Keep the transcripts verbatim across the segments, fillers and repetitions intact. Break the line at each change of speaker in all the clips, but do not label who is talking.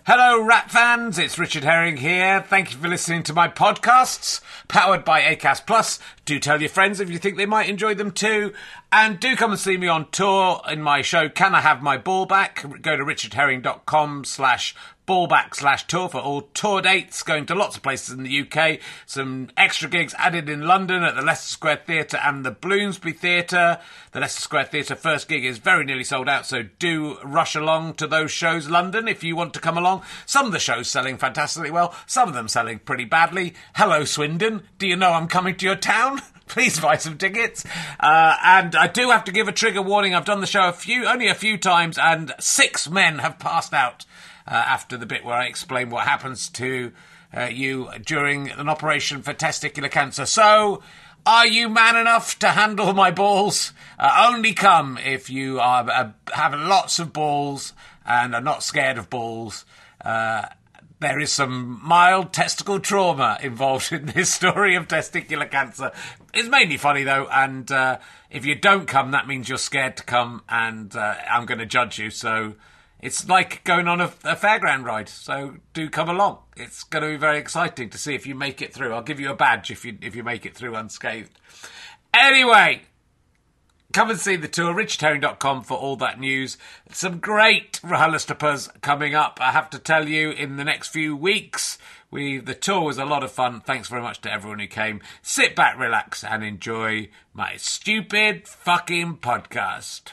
Hello, Rat fans. It's Richard Herring here. Thank you for listening to my podcasts, powered by Acast Plus. Do tell your friends if you think they might enjoy them too. And do come and see me on tour in my show, Can I Have My Ball Back? Go to richardherring.com slash ballback slash tour for all tour dates, going to lots of places in the U K. Some extra gigs added in London at the Leicester Square Theatre and the Bloomsbury Theatre. The Leicester Square Theatre first gig is very nearly sold out, so do rush along to those shows, London, if you want to come along. Some of the shows selling fantastically well, some of them selling pretty badly. Hello, Swindon. Do you know I'm coming to your town? Please buy some tickets. Uh, and I do have to give a trigger warning. I've done the show a few, only a few times, and six men have passed out uh, after the bit where I explain what happens to uh, you during an operation for testicular cancer. So, are you man enough to handle my balls? Uh, only come if you are uh, have lots of balls and are not scared of balls. Uh, There is some mild testicle trauma involved in this story of testicular cancer. It's mainly funny, though, and uh, if you don't come, that means you're scared to come, and uh, I'm going to judge you. So it's like going on a, a fairground ride, so do come along. It's going to be very exciting to see if you make it through. I'll give you a badge if you if you make it through unscathed. Anyway, come and see the tour, richard herring dot com for all that news. Some great RHLSTPs coming up, I have to tell you, in the next few weeks. We The tour was a lot of fun. Thanks very much to everyone who came. Sit back, relax, and enjoy my stupid fucking podcast.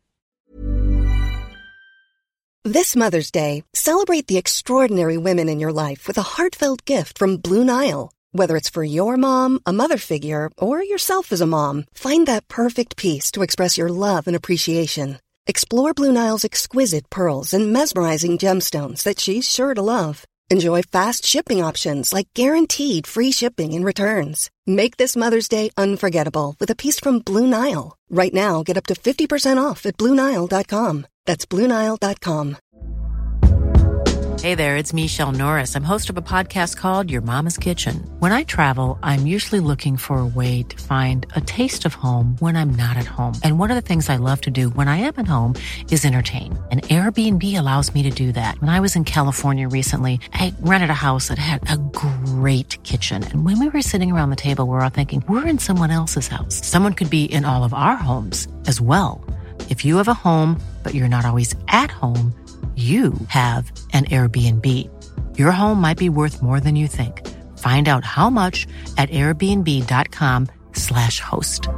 This Mother's Day, celebrate the extraordinary women in your life with a heartfelt gift from Blue Nile. Whether it's for your mom, a mother figure, or yourself as a mom, find that perfect piece to express your love and appreciation. Explore Blue Nile's exquisite pearls and mesmerizing gemstones that she's sure to love. Enjoy fast shipping options like guaranteed free shipping and returns. Make this Mother's Day unforgettable with a piece from Blue Nile. Right now, get up to fifty percent off at blue nile dot com. That's blue nile dot com.
Hey there, it's Michelle Norris. I'm host of a podcast called Your Mama's Kitchen. When I travel, I'm usually looking for a way to find a taste of home when I'm not at home. And one of the things I love to do when I am at home is entertain. And Airbnb allows me to do that. When I was in California recently, I rented a house that had a great kitchen. And when we were sitting around the table, we were all thinking, we're in someone else's house. Someone could be in all of our homes as well. If you have a home, but you're not always at home, you have an Airbnb. Your home might be worth more than you think. Find out how much at airbnb.com slash host.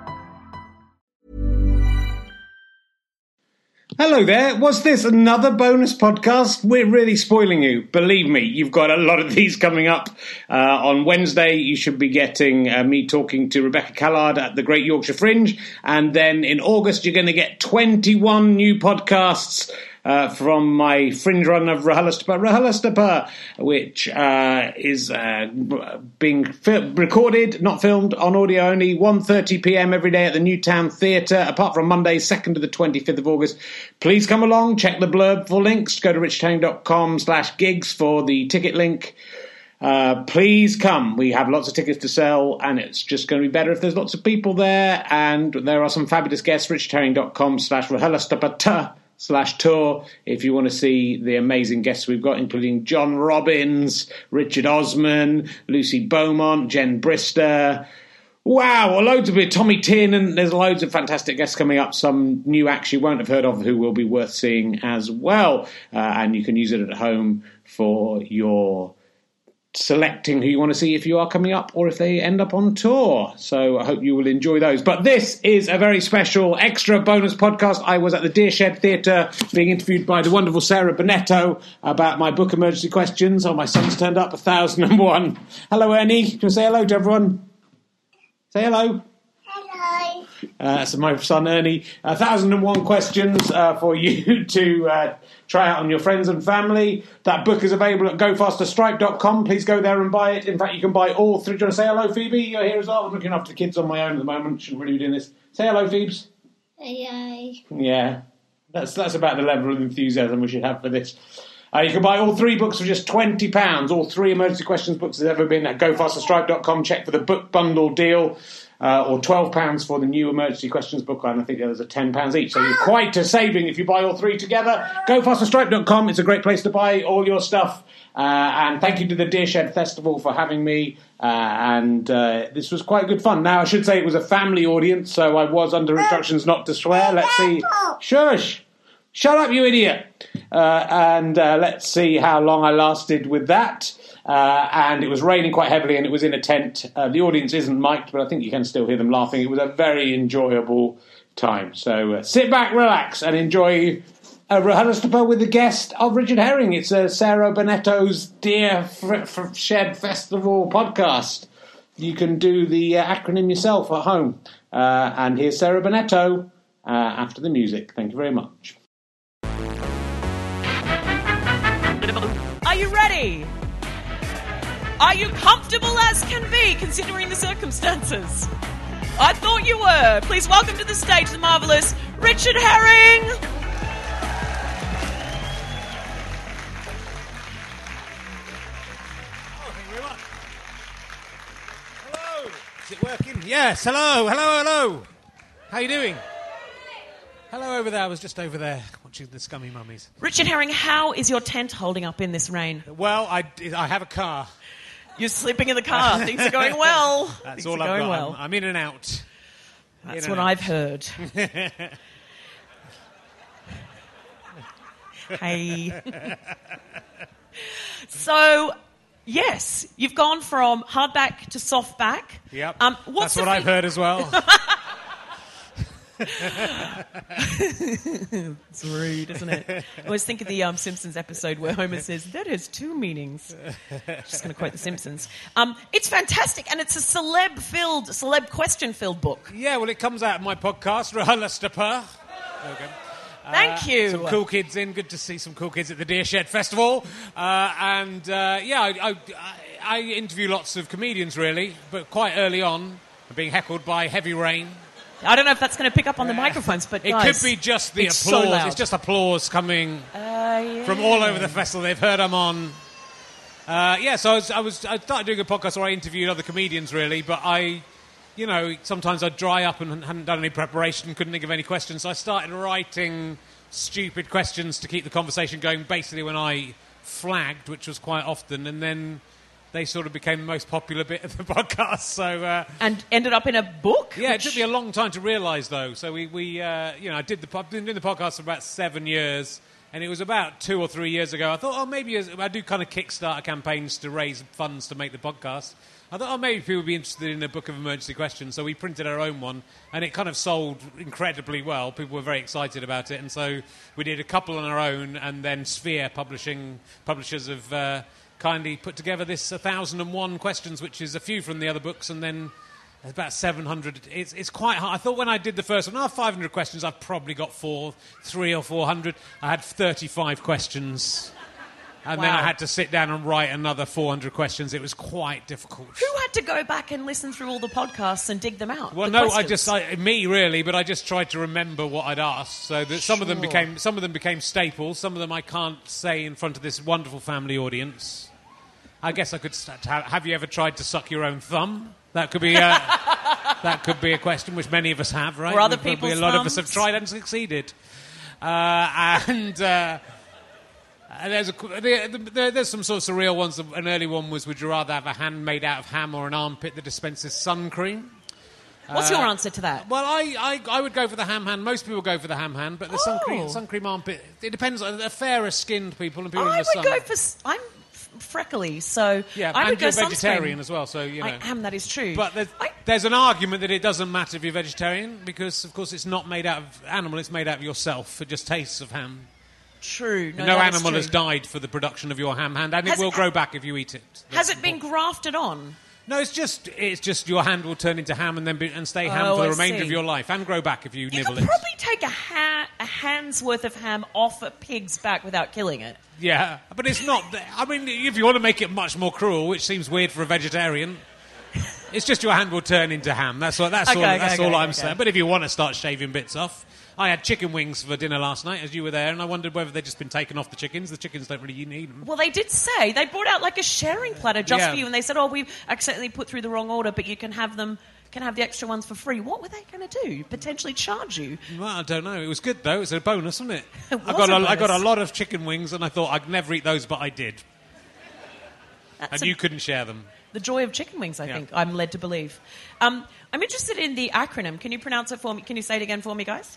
Hello there. Was this another bonus podcast? We're really spoiling you. Believe me, you've got a lot of these coming up. Uh, on Wednesday, you should be getting uh, me talking to Rebecca Callard at the Great Yorkshire Fringe. And then in August, you're going to get twenty-one new podcasts Uh, from my fringe run of RHLSTP, RHLSTP, which uh, is uh, being fi- recorded, not filmed, on audio only, one thirty p.m. every day at the Newtown Theatre, apart from Monday, second to the twenty-fifth of August. Please come along, check the blurb for links, go to richardherring.com slash gigs for the ticket link. Uh, please come. We have lots of tickets to sell, and it's just going to be better if there's lots of people there, and there are some fabulous guests, richardherring.com slash RHLSTP slash tour if you want to see the amazing guests we've got, including John Robbins, Richard Osman, Lucy Beaumont, Jen Brister. Wow, loads of it. Tommy Tin, and there's loads of fantastic guests coming up. Some new acts you won't have heard of who will be worth seeing as well. Uh, and you can use it at home for your selecting who you want to see if you are coming up or if they end up on tour. So I hope you will enjoy those. But this is a very special extra bonus podcast. I was at the Deershed Theatre being interviewed by the wonderful Sarah Bonetto about my book Emergency Questions. Oh, my son's turned up, one thousand one. Hello, Ernie. Can you say hello to everyone? Say hello.
Hello.
Uh, so my son Ernie, one thousand one questions uh, for you to uh, try out on your friends and family. That book is available at go faster stripe dot com. Please go there and buy it. In fact, you can buy all three. Do you want to say hello, Phoebe? You're here as well. I'm looking after the kids on my own at the moment. Shouldn't really be doing this. Say hello, Phoebes.
Hello.
Yeah, that's that's about the level of enthusiasm we should have for this. Uh, you can buy all three books for just twenty pounds. All three Emergency Questions books has ever been at go faster stripe dot com. Check for the book bundle deal. uh, or twelve pounds for the new emergency questions book, and I think the others are ten pounds each. So you're quite a saving if you buy all three together. go fast for stripe dot com. It's a great place to buy all your stuff. Uh, and thank you to the Deershed Festival for having me. Uh, and uh, this was quite good fun. Now, I should say it was a family audience, so I was under instructions not to swear. Let's see. Shush! Shut up, you idiot! Uh, and uh, let's see how long I lasted with that. Uh, and it was raining quite heavily, and it was in a tent. Uh, the audience isn't mic'd, but I think you can still hear them laughing. It was a very enjoyable time. So uh, sit back, relax, and enjoy uh, RHLSTP with the guest of Richard Herring. It's uh, Sarah Bonetto's Dear Fr- Fr- Shed Festival podcast. You can do the uh, acronym yourself at home. Uh, and here's Sarah Bonetto uh, after the music. Thank you very much.
Are you ready? Are you comfortable as can be, considering the circumstances? I thought you were. Please welcome to the stage the marvellous Richard Herring.
Oh, thank you very much. Hello. Is it working? Yes. Hello. Hello. Hello. How are you doing? Hello over there. I was just over there watching the Scummy Mummies.
Richard Herring, how is your tent holding up in this rain?
Well, I, I have a car.
You're sleeping in the car. Things are going well.
That's
Things
all
are
I've
going
got.
well.
I'm, I'm in and out.
That's
in
what
and
I've
out.
heard. Hey. So, yes, you've gone from hardback to softback.
Yep.
Um,
That's
what's
what
the
I've
fe-
heard as well.
It's rude, isn't it? I always think of the um, Simpsons episode where Homer says, that has two meanings. Just going to quote the Simpsons. Um, it's fantastic, and it's a celeb-filled, celeb question-filled book.
Yeah, well, it comes out in my podcast, RHLSTP. Okay.
Thank
Uh,
you.
Some cool kids in. Good to see some cool kids at the Deershed Festival. Uh, and, uh, yeah, I, I, I interview lots of comedians, really, but quite early on, I'm being heckled by heavy rain.
I don't know if that's going to pick up on the microphones, but
It
guys,
could be just the
it's
applause.
so loud.
It's just applause coming
Uh, yeah.
from all over the festival. They've heard I'm on. Uh, yeah, so I was, I was I started doing a podcast where I interviewed other comedians, really, but I, you know, sometimes I'd dry up and hadn't done any preparation, couldn't think of any questions, so I started writing stupid questions to keep the conversation going, basically when I flagged, which was quite often, and then they sort of became the most popular bit of the podcast. So uh,
And ended up in a book?
yeah, it
which-
took me a long time to realise, though. So we, we uh, you know, I did the I've been doing the podcast for about seven years, and it was about two or three years ago. I thought, oh, maybe as, I do kind of Kickstarter campaigns to raise funds to make the podcast. I thought, oh, maybe people would be interested in a book of emergency questions. So we printed our own one, and it kind of sold incredibly well. People were very excited about it, and so we did a couple on our own, and then Sphere Publishing publishers have uh, kindly put together this one thousand and one questions, which is a few from the other books, and then there's about seven hundred. It's, it's quite hard. I thought when I did the first one, oh, five hundred questions, I've probably got four, three or four hundred. I had thirty-five questions. And then
Wow.
I had to sit down and write another four hundred questions. It was quite difficult.
Who had to go back and listen through all the podcasts and dig them out?
Well,
the
no, I
questions?
just I, me really, but I just tried to remember what I'd asked. So that some of them
Sure.
became some of them became staples. Some of them I can't say in front of this wonderful family audience. I guess I could start. Have, have you ever tried to suck your own thumb? That could be a, that could be a question which many of us have, right?
Or other
Probably
people's
a lot of us have
thumbs.
tried and succeeded. Uh, and. Uh, And there's, a, there, there, there's some sort of surreal ones. An early one was, would you rather have a hand made out of ham or an armpit that dispenses sun cream?
What's your answer to that?
Well, I, I, I would go for the ham hand. Most people go for the ham hand, but the sun, cream,
Oh.
sun cream armpit, it depends. They're fairer skinned people and people in
I
the
would
sun.
go for... s- I'm f- freckly, so
yeah,
I
and
would go
you're
sunscreen.
vegetarian as well, so, you know.
I am, that is true.
But there's,
I,
there's an argument that it doesn't matter if you're vegetarian because, of course, it's not made out of animal, it's made out of yourself. It just tastes of ham.
true. No,
No,
that is
animal
true.
has died for the production of your ham hand, and
Has
it will
it-
grow back if you eat it.
Has
That's
it been
important.
grafted on?
No, it's just it's just your hand will turn into ham and then be, and stay ham
Oh,
for the
I
remainder
see.
of your life and grow back if you,
You
nibble
could
it.
probably take a, ha- a hand's worth of ham off a pig's back without killing it.
Yeah, but it's not. I mean, if you want to make it much more cruel, which seems weird for a vegetarian, it's just your hand will turn into ham. That's all. That's
Okay,
all.
okay,
That's
okay,
all I'm
okay.
saying. But if you want to start shaving bits off. I had chicken wings for dinner last night as you were there, and I wondered whether they'd just been taken off the chickens. The chickens don't really need them.
Well, they did say they brought out like a sharing platter just
Yeah.
for you, and they said, "Oh, we've accidentally put through the wrong order, but you can have them can have the extra ones for free. What were they going to do? Potentially charge you?
Well, I don't know. It was good, though. It was a bonus, wasn't it?
It
I
was
got
a
I got a
bonus.
lot of chicken wings, and I thought I'd never eat those, but I did.
That's
And
a-
you couldn't share them.
The joy of chicken wings, I
Yeah.
think, I'm led to believe. Um, I'm interested in the acronym. Can you pronounce it for me? Can you say it again for me, guys?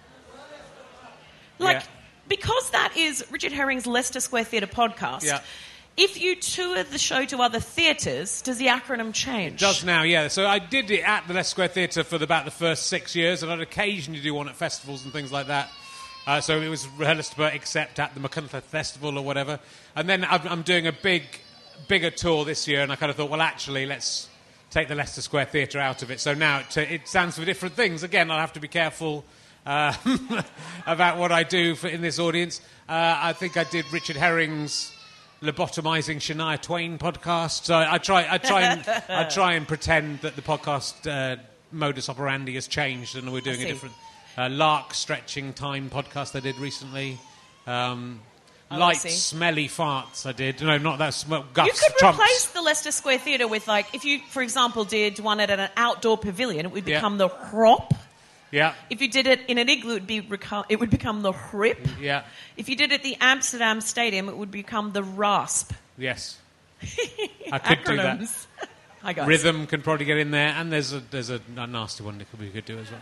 Like,
Yeah.
because that is Richard Herring's Leicester Square Theatre podcast,
Yeah.
if you tour the show to other theatres, does the acronym change?
It does now, yeah. So I did it at the Leicester Square Theatre for the, about the first six years, and I'd occasionally do one at festivals and things like that. Uh, so it was Leicester, except at the McCunter Festival or whatever. And then I'm, I'm doing a big, bigger tour this year, and I kind of thought, well, actually, let's take the Leicester Square Theatre out of it. So now it, it stands for different things. Again, I'll have to be careful uh, about what I do for, in this audience. Uh, I think I did Richard Herring's lobotomizing Shania Twain podcast. So I, I try, I try, and I try and pretend that the podcast uh, modus operandi has changed, and we're doing a
see.
different uh, Lark stretching time podcast I did recently. Um,
Oh, I
light,
see.
smelly farts I did. No, not that smell.
You
Guts,
could
trumps.
replace the Leicester Square Theatre with, like, if you, for example, did one at an outdoor pavilion, it would
Yeah.
become the Hrop.
Yeah,
If you did it in an igloo, it would, be reco- it would become the Hrip.
yeah,
If you did it at the Amsterdam Stadium, it would become the Rasp.
yes. I could do that.
Acronyms. Hi, guys.
Rhythm can probably get in there, and there's a there's a, a nasty one that we could do as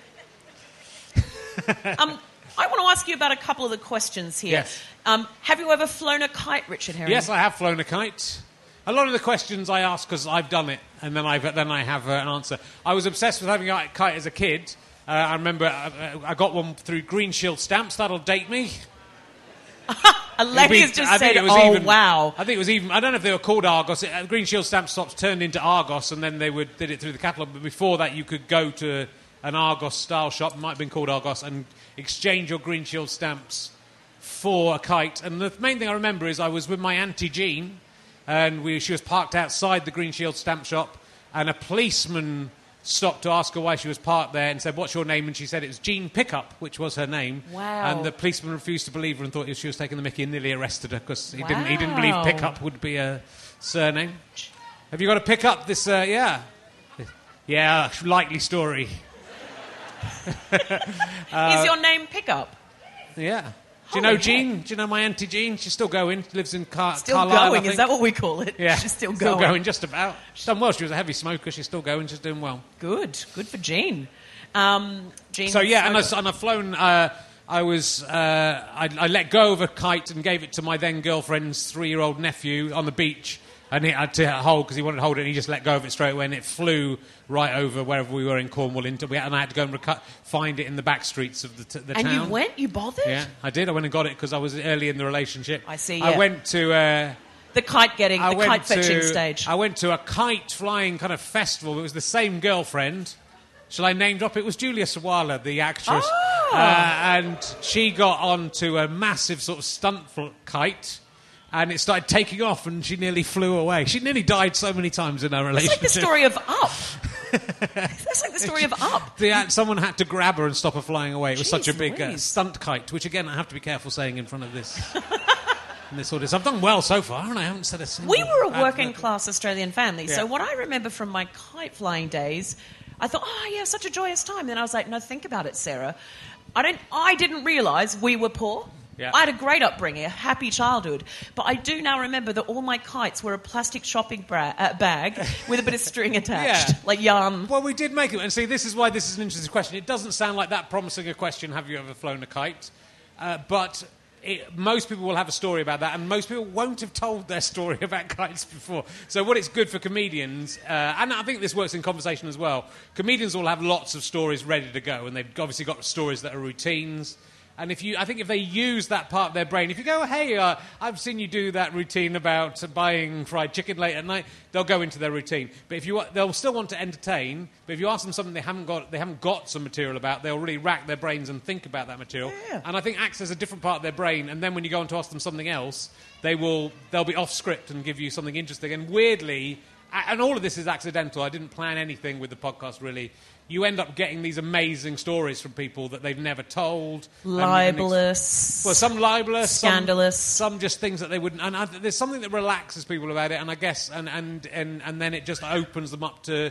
well.
Um, I want to ask you about a couple of the questions here.
Yes.
Um, have you ever flown a kite, Richard Herring?
Yes, I have flown a kite. A lot of the questions I ask because I've done it, and then I then I have uh, an answer. I was obsessed with having a kite as a kid. Uh, I remember uh, I got one through Green Shield stamps. That'll date me.
Alexis
It'd be-
just
I think
said,
it was
oh,
even-
wow.
I think it was even. I don't know if they were called Argos. Uh, Green Shield stamp stops turned into Argos, and then they would did it through the catalogue. But before that, you could go to an Argos style shop. It might have been called Argos, and exchange your Green Shield stamps for a kite. And the main thing I remember is I was with my auntie Jean, and we, she was parked outside the Green Shield stamp shop, and a policeman stopped to ask her why she was parked there and said, "What's your name?" And she said it was Jean Pickup, which was her name.
Wow.
And the policeman refused to believe her and thought she was taking the mickey and nearly arrested her because he didn't he didn't believe
Wow.
Pickup would be a surname. Have you got a Pickup? This uh, yeah, yeah, likely story.
Is your name Pickup?
Yeah. Do you
Holy
know Jean? Do you know my auntie Jean? She's still going. Lives in Car-
Still
Carlisle. I
going, is
think.
that what we call it?
Yeah,
She's still going.
just about. She's done well. She was a heavy smoker. She's still going. She's doing well.
Good. Good for Jean. Um, Jean
So yeah, and, I,
Smoker.
and I've flown. Uh, I was. Uh, I, I let go of a kite and gave it to my then girlfriend's three-year-old nephew on the beach, and he had to hold because he wanted to hold it. And he just let go of it straight away, and it flew right over wherever we were in Cornwall. Into we, and I had to go and recu- find it in the back streets of the, t- the
And
town.
you went? You bothered?
Yeah, I did. I went and got it because I was early in the relationship.
I see,
I
yeah.
went to. Uh,
The kite getting,
I
the
went
kite fetching
to,
stage.
I went to a kite flying kind of festival. It was the same girlfriend. Shall I name drop? It was Julia Sawala, the actress.
Oh.
Uh, and she got onto a massive sort of stunt fl- kite. And it started taking off, and she nearly flew away. She nearly died so many times in our
It's
relationship.
like the story of Up. That's like the story of Up.
The, uh, someone had to grab her and stop her flying away. It was such a
Jeez
big uh,
Louise.
stunt kite, which again I have to be careful saying in front of this. in this audience, I've done well so far, and I haven't said a single.
We were a
bad
working
word.
class Australian family,
Yeah.
so what I remember from my kite flying days, I thought, oh yeah, such a joyous time. Then I was like, no, think about it, Sarah. I don't. I didn't realise we were poor.
Yeah.
I had a great upbringing, a happy childhood, but I do now remember that all my kites were a plastic shopping bra- uh, bag with a bit of string attached,
Yeah.
like yarn.
Well, we did make it, and see, this is why this is an interesting question. It doesn't sound like that promising a question. Have you ever flown a kite? Uh, but it, most people will have a story about that, and most people won't have told their story about kites before. So what it's good for comedians, uh, and I think this works in conversation as well, comedians will have lots of stories ready to go, and they've obviously got stories that are routines. And if you, I think if they use that part of their brain, if you go, hey, uh, I've seen you do that routine about buying fried chicken late at night, they'll go into their routine. But if you, they'll still want to entertain. But if you ask them something they haven't got, they haven't got some material about, they'll really rack their brains and think about that material.
Yeah.
And I think acts as a different part of their brain. And then when you go on to ask them something else, they will, they'll be off script and give you something interesting. And weirdly, and all of this is accidental. I didn't plan anything with the podcast really. You end up getting these amazing stories from people that they've never told. And you can ex-
Libelous.
well, some libelous, some-
Scandalous.
some, just things that they wouldn't. And I, there's something that relaxes people about it, and I guess, and, and, and, and then it just opens them up to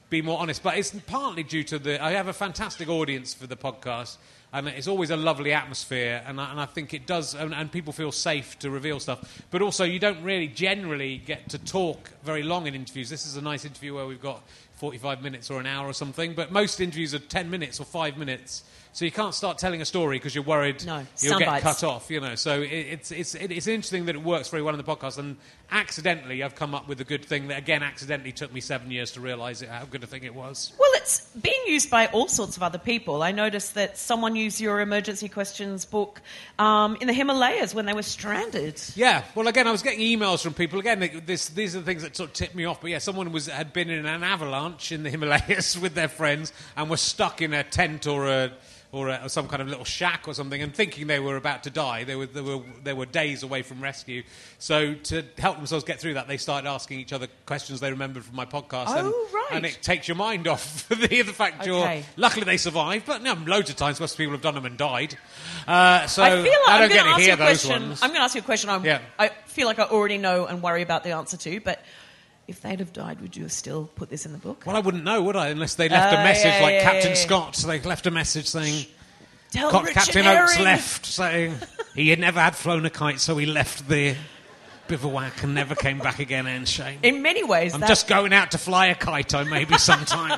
be more honest. But it's partly due to the... I have a fantastic audience for the podcast, and it's always a lovely atmosphere, and I, and I think it does... And, and people feel safe to reveal stuff. But also, you don't really generally get to talk very long in interviews. This is a nice interview where we've got forty-five minutes or an hour or something, but most interviews are ten minutes or five minutes. So you can't start telling a story because you're worried
no,
you'll get
bites.
cut off, you know. So it, it's it's it, it's interesting that it works very well in the podcast. And accidentally, I've come up with a good thing that again accidentally took me seven years to realise it, how good a thing it was.
Well, it's being used by all sorts of other people. I noticed that someone used your emergency questions book um, in the Himalayas when they were stranded.
Yeah. Well, again, I was getting emails from people. Again, they, this, these are the things that sort of tipped me off. But yeah, someone was had been in an avalanche in the Himalayas with their friends and was stuck in a tent or a. Or, a, or some kind of little shack or something, and thinking they were about to die. They were, they were, they were days away from rescue. So to help themselves get through that, they started asking each other questions they remembered from my podcast.
Oh,
and,
right.
And it takes your mind off the, the fact
Okay.
you're... Luckily they survived, but no, loads of times most people have done them and died. Uh, so
I feel like
I
I'm
don't
going
get
to
to
ask you
hear
a
those
question.
ones.
I'm going to ask you a question. I'm,
Yeah.
I feel like I already know and worry about the answer to, but if they'd have died, would you have still put this in the book?
Well, I wouldn't know, would I? Unless they left
Uh,
a message
yeah,
like
yeah,
Captain
yeah.
Scott. So they left a message saying...
Tell
Cap-
Richard
Captain Oakes
Herring.
left, saying he had never had flown a kite, so he left the bivouac and never came back again, and shame.
In many ways,
I'm
that...
just going out to fly a kite, I maybe sometime.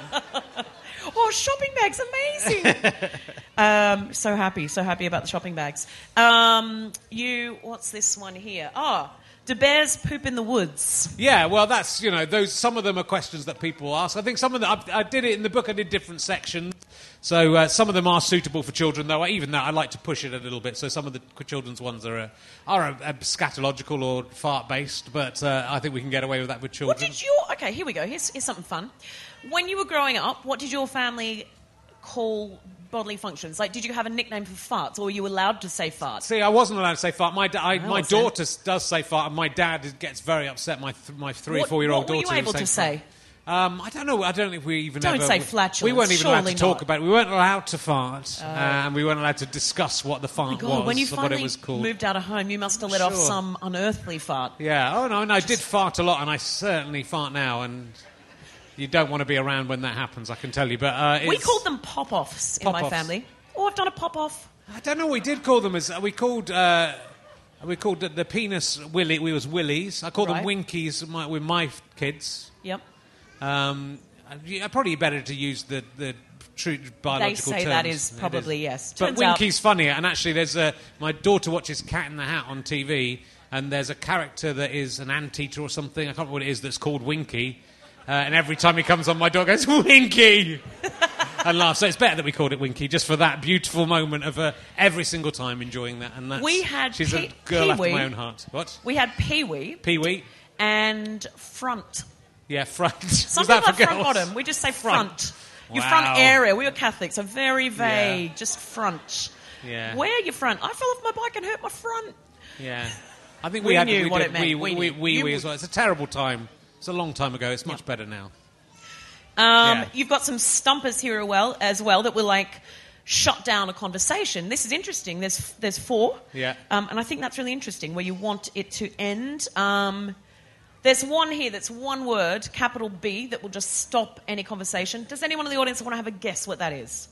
Oh, shopping bags, amazing. um, so happy, so happy about the shopping bags. Um, you, what's this one here? Oh, do bears poop in the woods?
Yeah, well, that's, you know, those. Some of them are questions that people ask. I think some of them, I, I did it in the book, I did different sections. So uh, some of them are suitable for children, though. Even though I like to push it a little bit. So some of the children's ones are, uh, are uh, scatological or fart-based, but uh, I think we can get away with that with children.
What did your... Okay, here we go. Here's, here's something fun. When you were growing up, what did your family call bodily functions? Like, did you have a nickname for farts, or were you allowed to say farts?
See, I wasn't allowed to say fart. My, da- I,
I
my
wasn't.
daughter does say fart, and my dad gets very upset. My th- my three
What-
or four year old
what were
daughter.
you able
who
to
says
say?
fart. Um, I don't know. I don't think we even
Don't
ever,
say
we-
flatulence,
We weren't even allowed
surely
to talk
not.
about it. We weren't allowed to fart, uh, and we weren't allowed to discuss what the fart
God,
was,
when you
or what
finally
it was called.
moved out of home, you must have let off
Sure.
some unearthly fart.
Yeah. Oh no, no. I did fart a lot, and I certainly fart now, and you don't want to be around when that happens. I can tell you. But uh,
We
it's-
called them pop-offs in my
Pop-offs.
family. Oh, I've done a pop-off.
I don't know. We did call them as we called. Uh, we called the, the penis willy. We was willies. I called
Right.
them winkies with my, with my kids.
Yep.
Um, yeah, probably better to use the, the true biological
They say
terms.
that is
It
probably yes.
But
Turns out-
Winky's funnier, and actually there's a... My daughter watches Cat in the Hat on T V, and there's a character that is an anteater or something, I can't remember what it is, that's called Winky, uh, and every time he comes on, my dog goes, Winky! and laughs. So it's better that we called it Winky, just for that beautiful moment of uh, every single time enjoying that. And that's,
We had
She's
Pee-
a girl after
Pee-wee.
my own heart. What?
We had Pee-wee
Pee-wee?
and front.
Yeah, front.
Some
Was that
people
for
have front
girls?
bottom. We just say
Front.
front. Your
Wow.
front area. We were Catholic, so very vague.
Yeah.
Just front.
Yeah.
Where your front? I fell off my bike and hurt my front.
Yeah. I think
We
we, had
knew
we
what
did,
it meant.
We,
We
we,
knew.
we,
You
we
would-
as well. It's a terrible time. It's a long time ago. It's much better now.
Um,
Yeah.
You've got some stumpers here as well, as well that will like shut down a conversation. This is interesting. There's there's four.
Yeah.
Um, and I think that's really interesting where you want it to end. Um, there's one here that's one word, capital B, that will just stop any conversation. Does anyone in the audience want to have a guess what that is?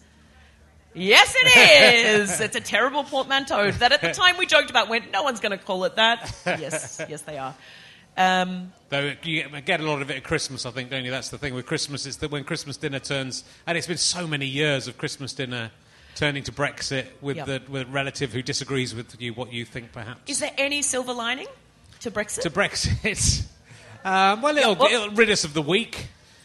Yes, it is. It's a terrible portmanteau that at the time we joked about went, no one's going to call it that. Yes, yes, they are. Um,
Though you get- get a lot of it at Christmas, I think, don't you? That's the thing with Christmas. It's that when Christmas dinner turns, and it's been so many years of Christmas dinner turning to Brexit with
Yep.
the with a relative who disagrees with you, what you think, perhaps.
is there any silver lining to Brexit?
To Brexit. Um, well, it'll,
what-
it'll rid us of the week.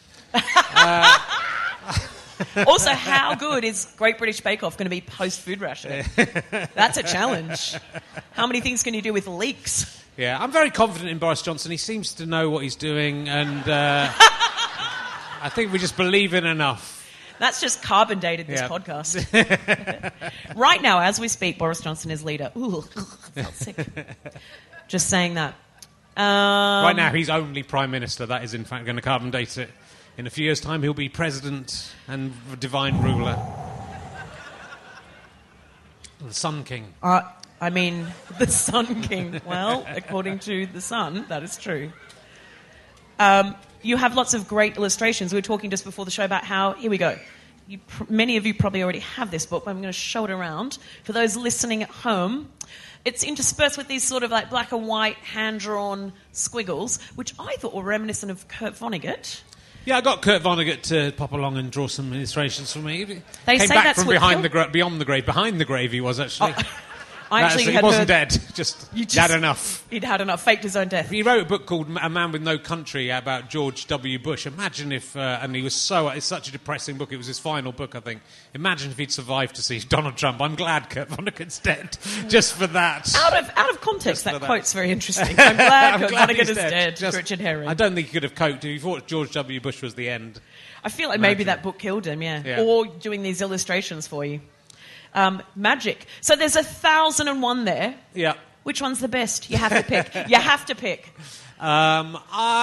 Also, how good is Great British Bake Off going to be post-food rationing? That's a challenge. How many things can you do with leaks?
Yeah, I'm very confident in Boris Johnson. He seems to know what he's doing, and uh, I think we just believe in enough.
That's just carbon dated this
Yeah.
podcast. Right now, as we speak, Boris Johnson is leader. Ooh, I felt sick. Just saying that. Um,
Right now, he's only Prime Minister. That is, in fact, going to carbon date it. In a few years' time, he'll be President and divine ruler. The Sun King.
Uh, I mean, the Sun King. Well, according to the Sun, that is true. Um, you have lots of great illustrations. We were talking just before the show about how, here we go. You, pr- many of you probably already have this book, but I'm going to show it around. For those listening at home, it's interspersed with these sort of like black and white hand-drawn squiggles, which I thought were reminiscent of Kurt Vonnegut.
Yeah, I got Kurt Vonnegut to pop along and draw some illustrations for me. He
They
came
say
back
that's
from
what
behind
killed-
the gra- beyond the grave, behind the grave he was actually.
Oh, I actually
That's-
had
he wasn't
heard-
dead, just,
You just-
had enough.
He'd had enough, faked his own death.
He wrote a book called A Man with No Country about George W. Bush. Imagine if, uh, and he was so, it's such a depressing book, it was his final book, I think. Imagine if he'd survived to see Donald Trump. I'm glad Kurt Vonnegut's dead, just for that.
Out of out of context,
Just
that
for that.
quote's very interesting. I'm glad
I'm
Kurt
glad
Vonnegut
he's
is dead,
Just-
Richard Herring.
I don't think he could have coped if he thought George W. Bush was the end.
I feel like maybe
Imagine.
that book killed him, yeah.
Yeah.
Or doing these illustrations for you. Um, magic. So there's a thousand and one there.
Yeah.
Which one's the best? You have to pick. You have to pick.
Um,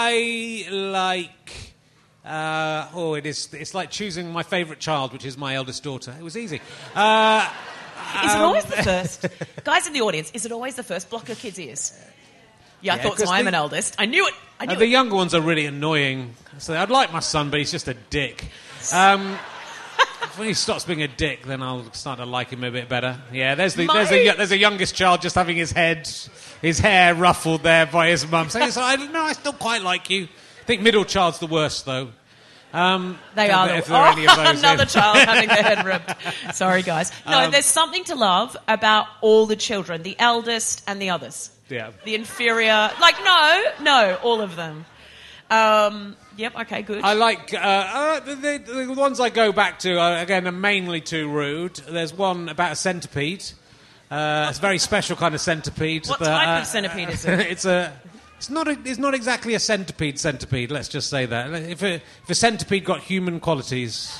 I like. Uh, oh, it is. It's like choosing my favourite child, which is my eldest daughter. It was easy. Uh,
Is it
um,
always the first? Guys in the audience, is it always the first? Block your kids' ears. Yeah, I
Yeah,
thought so.
'cause
I'm
the-
an eldest. I knew it. I knew
Uh, the
it.
younger ones are really annoying. So I'd like my son, but he's just a dick. Um, when he stops being a dick, then I'll start to like him a bit better. Yeah, there's the there's
My-
a there's a youngest child just having his head, his hair ruffled there by his mum. Saying, so I no, I still quite like you. I think middle child's the worst though. Um,
They
if
are
there-
the
if there are any of those
another
in.
child having their head ripped. Sorry, guys. No,
Um,
there's something to love about all the children, the eldest and the others.
Yeah.
The inferior. Like, no, no, all of them. Um, yep, okay, good.
I like uh, uh, the, the, the ones I go back to. Uh, again, are mainly too rude. There's one about a centipede. Uh, it's a very special kind of centipede.
What
but,
type
uh,
of centipede is it?
it's a. It's not. A, it's not exactly a centipede. Centipede. Let's just say that. If a, if a centipede got human qualities,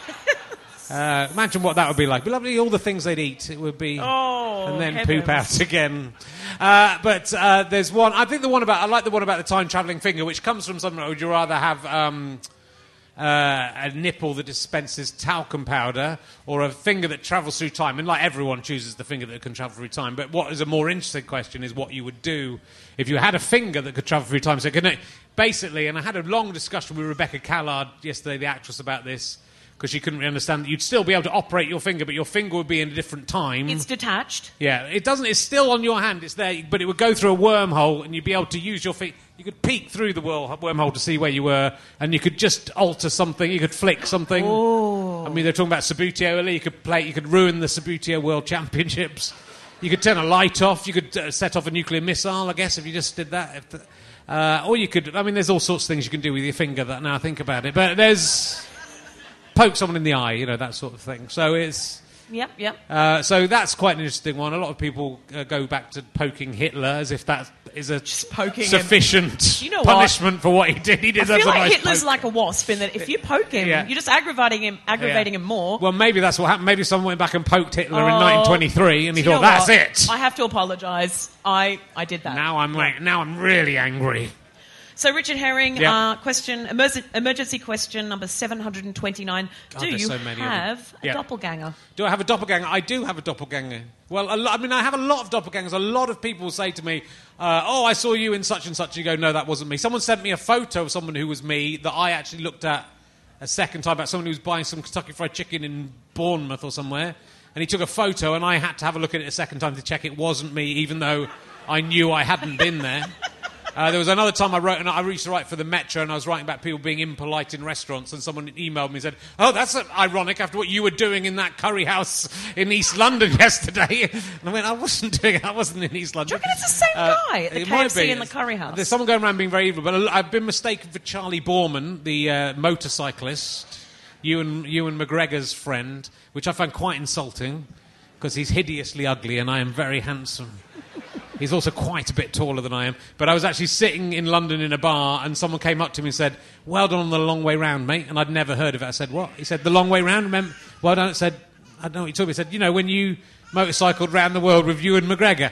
uh, imagine what that would be like. It'd be lovely. All the things they'd eat. It would be.
Oh,
and then
heavens.
poop out again. Uh, but uh, there's one. I think the one about. I like the one about the time travelling finger, which comes from something. Would you rather have um, uh, a nipple that dispenses talcum powder, or a finger that travels through time? And like everyone chooses the finger that can travel through time. But what is a more interesting question is what you would do if you had a finger that could travel through time. So can it, basically, and I had a long discussion with Rebecca Callard yesterday, the actress, about this. Because she couldn't really understand that you'd still be able to operate your finger, but your finger would be in a different time.
It's detached.
Yeah, it doesn't. It's still on your hand. It's there, but it would go through a wormhole, and you'd be able to use your feet. You could peek through the worl- wormhole to see where you were, and you could just alter something. You could flick something.
Oh.
I mean, they're talking about Subbuteo earlier. You could play. You could ruin the Subbuteo World Championships. You could turn a light off. You could uh, set off a nuclear missile. I guess if you just did that. If the, uh, or you could. I mean, there's all sorts of things you can do with your finger. That now I think about it, but there's. Poke someone in the eye, you know, that sort of thing. So it's...
Yep, yep.
Uh, so that's quite an interesting one. A lot of people uh, go back to poking Hitler as if that is a
poking him.
sufficient
You know
punishment for what he did. He did
I feel
a
like
nice
Hitler's
poke.
like a wasp in that if you poke him,
Yeah.
you're just aggravating him, aggravating
Yeah.
him more.
Well, maybe that's what happened. Maybe someone went back and poked Hitler in
Oh,
nineteen twenty-three, and he
do you
thought,
know
"That's
what?
it."
I have to apologise. I, I did that.
Now I'm like, now I'm really angry.
So, Richard Herring,
Yeah.
uh, question, emergency, emergency question number seven hundred twenty-nine.
God,
do
there's
you
so many of them.
have a
Yeah.
doppelganger?
Do I have a doppelganger? I do have a doppelganger. Well, a lo- I mean, I have a lot of doppelgangers. A lot of people say to me, uh, oh, I saw you in such and such. You go, no, that wasn't me. Someone sent me a photo of someone who was me that I actually looked at a second time, about someone who was buying some Kentucky Fried Chicken in Bournemouth or somewhere. And he took a photo, and I had to have a look at it a second time to check it wasn't me, even though I knew I hadn't been there. Uh, there was another time I wrote, and I used to write for the Metro, and I was writing about people being impolite in restaurants, and someone emailed me and said, oh, that's uh, ironic after what you were doing in that curry house in East London yesterday. And I went, I wasn't doing it, I wasn't in East London.
Do you reckon it's the same
Uh,
guy at the
it
K
might
F C
be.
and the curry house?
There's someone going around being very evil, but I've been mistaken for Charlie Borman, the uh, motorcyclist, Ewan, Ewan McGregor's friend, which I find quite insulting, because he's hideously ugly and I am very handsome. He's also quite a bit taller than I am. But I was actually sitting in London in a bar, and someone came up to me and said, well done on the long way round, mate. And I'd never heard of it. I said, what? He said, the long way round? Remember? Well done. It said, I don't know what he told me. He said, you know, when you motorcycled round the world with Ewan McGregor.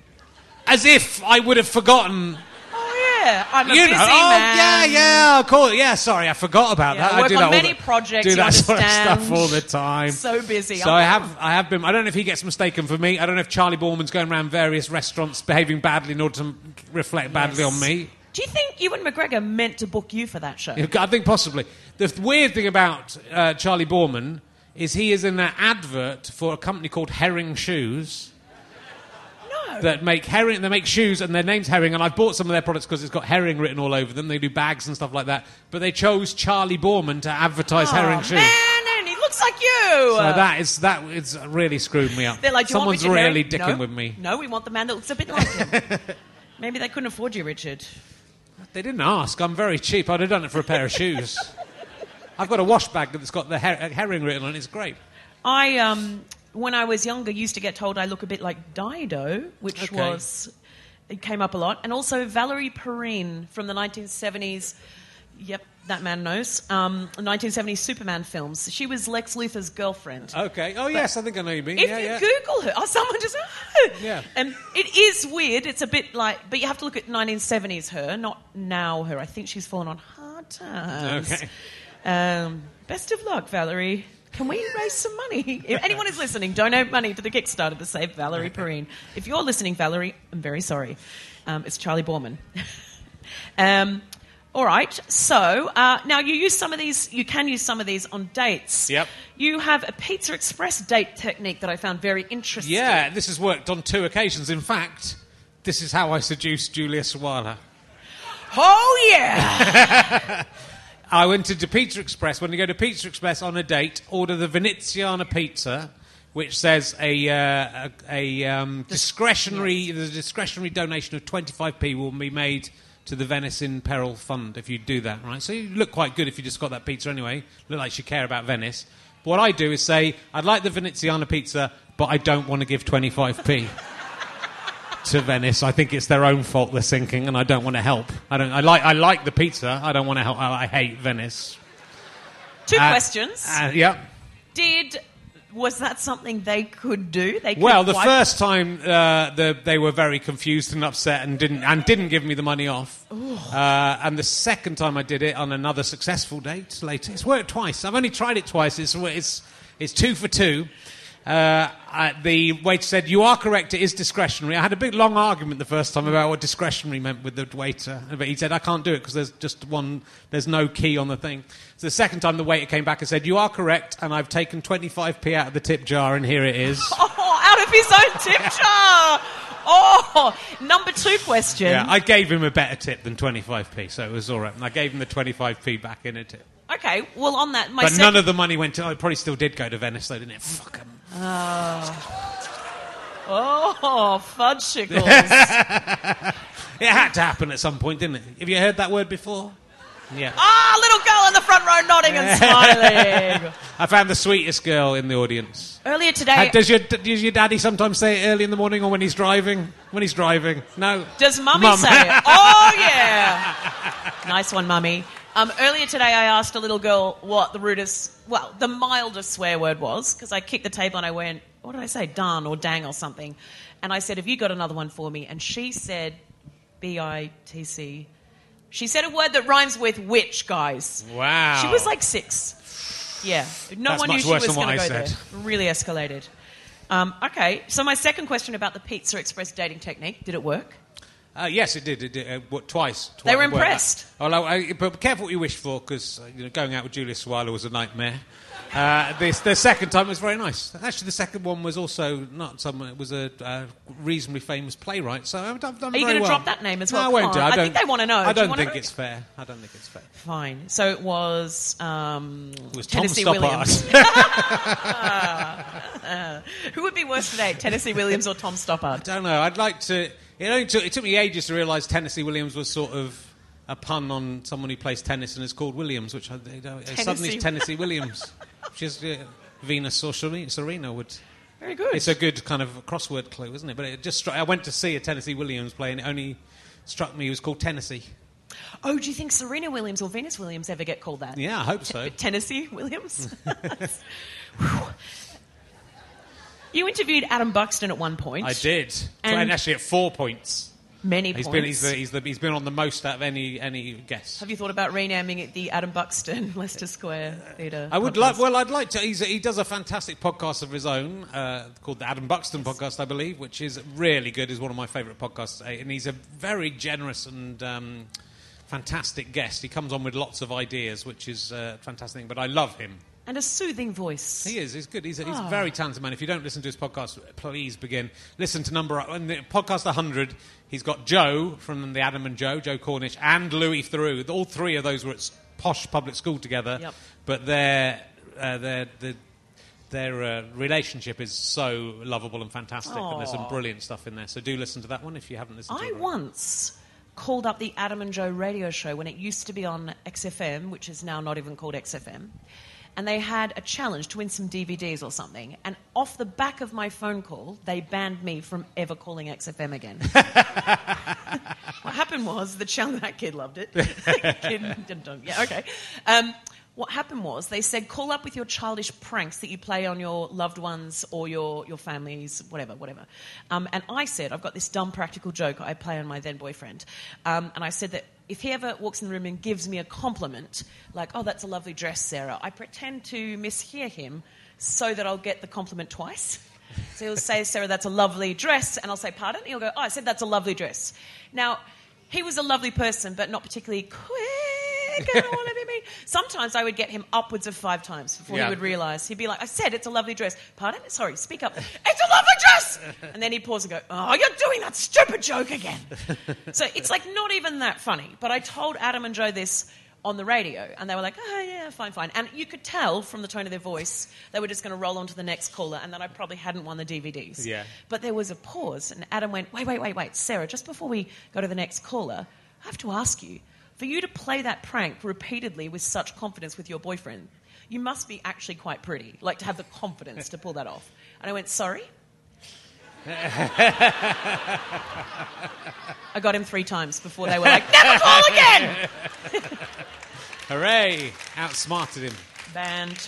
As if I would have forgotten...
Oh, yeah. I'm a
You
busy
know, oh
man.
yeah, yeah, of course, yeah. Sorry, I forgot about
Yeah,
that.
I work
do
on
that all
many
the-
projects,
Do
you
that sort of
understand.
stuff all the time.
So busy.
So
I'm-
I have, I have been. I don't know if he gets mistaken for me. I don't know if Charlie Borman's going around various restaurants behaving badly in order to reflect badly
Yes.
on me.
Do you think Ewan McGregor meant to book you for that show?
I think possibly. The weird thing about uh, Charlie Borman is he is in an advert for a company called Herring Shoes.
No.
That make herring, they make shoes, and their name's Herring. And I've bought some of their products because it's got herring written all over them. They do bags and stuff like that. But they chose Charlie Borman to advertise
oh,
Herring Shoes.
Man, and he looks like you.
So that is that is really screwed me up.
They're like, Do you
Someone's
want
really
Richard
dicking
Herring?
with me.
No, we want the man that looks a bit like him. Maybe they couldn't afford you, Richard.
They didn't ask. I'm very cheap. I'd have done it for a pair of shoes. I've got a wash bag that's got the her- herring written on it. It's great.
I, um, when I was younger, used to get told I look a bit like Dido, which
Okay.
was... It came up a lot. And also Valerie Perrine from the nineteen seventies... Yep, that man knows. Um, nineteen seventies Superman films. She was Lex Luthor's girlfriend.
Okay. Oh, yes, I think I know you mean.
If
yeah,
you
yeah.
Google her, oh, someone just...
Yeah.
And it is weird. It's a bit like... But you have to look at nineteen seventies her, not now her. I think she's fallen on hard times.
Okay.
Um, best of luck, Valerie. Can we raise some money? If anyone is listening, donate money to the Kickstarter to save Valerie Perrine. If you're listening, Valerie, I'm very sorry. Um, it's Charlie Borman. um... All right, so uh, now you use some of these, you can use some of these on dates.
Yep.
You have a Pizza Express date technique that I found very interesting.
Yeah, this has worked on two occasions. In fact, this is how I seduced Julia Sawalha.
Oh, yeah!
I went to Pizza Express. When you go to Pizza Express on a date, order the Veneziana pizza, which says a, uh, a, a um, discretionary, the discretionary donation of twenty-five p will be made to the Venice in Peril Fund if you do that, right? So you look quite good if you just got that pizza anyway. Look like you care about Venice. But what I do is say, I'd like the Veneziana pizza, but I don't want to give twenty-five p to Venice. I think it's their own fault they're sinking, and I don't want to help. I don't. I like. I like the pizza. I don't want to help. I, I hate Venice.
Two
Uh,
questions.
Uh, yeah.
Did... Was that something they could do? They could
Well, the
wipe-
first time uh, the, they were very confused and upset and didn't and didn't give me the money off. Uh, and the second time I did it on another successful date later, it's worked twice. I've only tried it twice. It's it's it's two for two. Uh, I, the waiter said, "You are correct. It is discretionary." I had a big long argument the first time about what discretionary meant with the waiter, but he said, "I can't do it because there's just one. There's no key on the thing." So the second time the waiter came back and said, "You are correct, and I've taken twenty-five p out of the tip jar, and here it is."
Oh, out of his own tip jar! Oh, number two question.
Yeah, I gave him a better tip than twenty-five p, so it was all right. And I gave him the twenty-five p back in a tip.
Okay, well, on that, my
But
second...
none of the money went to... I probably still did go to Venice, though, didn't it? Fuck 'em.
Oh, fudgesicles.
It had to happen at some point, didn't it? Have you heard that word before? Yeah.
Ah, little girl in the front row nodding and smiling.
I found the sweetest girl in the audience.
Earlier today...
Uh, does, your, does your daddy sometimes say it early in the morning or when he's driving? When he's driving? No.
Does Mummy
Mum.
say it? Oh, yeah. Nice one, Mummy. Um, earlier today, I asked a little girl what the rudest, well, the mildest swear word was, because I kicked the table and I went, what did I say, done or dang or something. And I said, have you got another one for me? And she said, B I T C. She said a word that rhymes with which, guys.
Wow.
She was like six. Yeah. No
That's
one knew
much
she
worse
was
than what
going to
I
go there.
said.
Really escalated. Um, okay, so my second question about the Pizza Express dating technique, did it work?
Uh, yes, it did. It did uh, what, twice, twice.
They were
it worked.
impressed.
Oh, no, I, but be careful what you wish for, because uh, you know, going out with Julia Sawalha was a nightmare. Uh, this, the second time was very nice. Actually, the second one was also not someone. It was a uh, reasonably famous playwright. So I've done, done
Are you
very
going to
well.
drop that name as well?
No, I
Come
won't do.
on.
I,
I
don't,
think they want to know.
I
Do you
don't
wanna
think
know?
it's fair. I don't think it's fair.
Fine. So it was, um,
It was
Tennessee
Tom
Williams.
Stoppard.
uh, who would be worse today, Tennessee Williams or Tom Stoppard?
I don't know. I'd like to. It only took, it took me ages to realise Tennessee Williams was sort of a pun on someone who plays tennis and is called Williams, which I, you know, suddenly it's Tennessee Williams. She's uh, Venus or Serena would.
Very good.
It's a good kind of crossword clue, isn't it? But it just struck, I went to see a Tennessee Williams play, and it only struck me it was called Tennessee.
Oh, do you think Serena Williams or Venus Williams ever get called that?
Yeah, I hope so.
T- Tennessee Williams? You interviewed Adam Buxton at one point.
I did,
And-
and actually at four points.
Many
He's
points.
been he's, the, he's, the, he's been on the most out of any any guest.
Have you thought about renaming it the Adam Buxton Leicester Square Theatre?
I would
podcast?
like. Well, I'd like to. He's, he does a fantastic podcast of his own uh, called the Adam Buxton Podcast, I believe, which is really good. Is one of my favourite podcasts, and he's a very generous and um,
fantastic guest. He comes on with lots of ideas, which is uh, fantastic. But I love him.
And a soothing voice.
He is. He's good. He's a, he's
Oh.
a very talented man. If you don't listen to his podcast, please begin. Listen to number... In the podcast one hundred, he's got Joe from the Adam and Joe, Joe Cornish, and Louis Theroux. All three of those were at posh public school together.
Yep.
But their, uh, their, their, their uh, relationship is so lovable and fantastic. And there's some
Aw.
brilliant stuff in there. So do listen to that one if you haven't listened to
I
it.
once called up the Adam and Joe radio show when it used to be on X F M, which is now not even called X F M. And they had a challenge to win some D V Ds or something. And off the back of my phone call, they banned me from ever calling X F M again. What happened was, the challenge, that kid loved it. Kid, didn't- don't- yeah, okay. Um, what happened was, they said, call up with your childish pranks that you play on your loved ones or your, your families, whatever, whatever. Um, and I said, I've got this dumb practical joke I play on my then boyfriend. Um, and I said that if he ever walks in the room and gives me a compliment, like, oh, that's a lovely dress, Sarah, I pretend to mishear him so that I'll get the compliment twice. So he'll say, Sarah, that's a lovely dress. And I'll say, pardon? He'll go, oh, I said that's a lovely dress. Now, he was a lovely person, but not particularly quick. I don't want to be mean. Sometimes I would get him upwards of five times before
Yeah.
he would realise. He'd be like, I said it's a lovely dress. Pardon? Sorry, speak up. It's a lovely dress! And then he'd pause and go, oh, you're doing that stupid joke again. So it's like not even that funny. But I told Adam and Joe this on the radio, and they were like, oh, yeah, fine, fine. And you could tell from the tone of their voice they were just going to roll on to the next caller and that I probably hadn't won the D V Ds.
Yeah.
But there was a pause, and Adam went, wait, wait, wait, wait, Sarah, just before we go to the next caller, I have to ask you, for you to play that prank repeatedly with such confidence with your boyfriend, you must be actually quite pretty, like to have the confidence to pull that off. And I went, sorry? I got him three times before they were like, never call again!
Hooray! Outsmarted him.
Banned.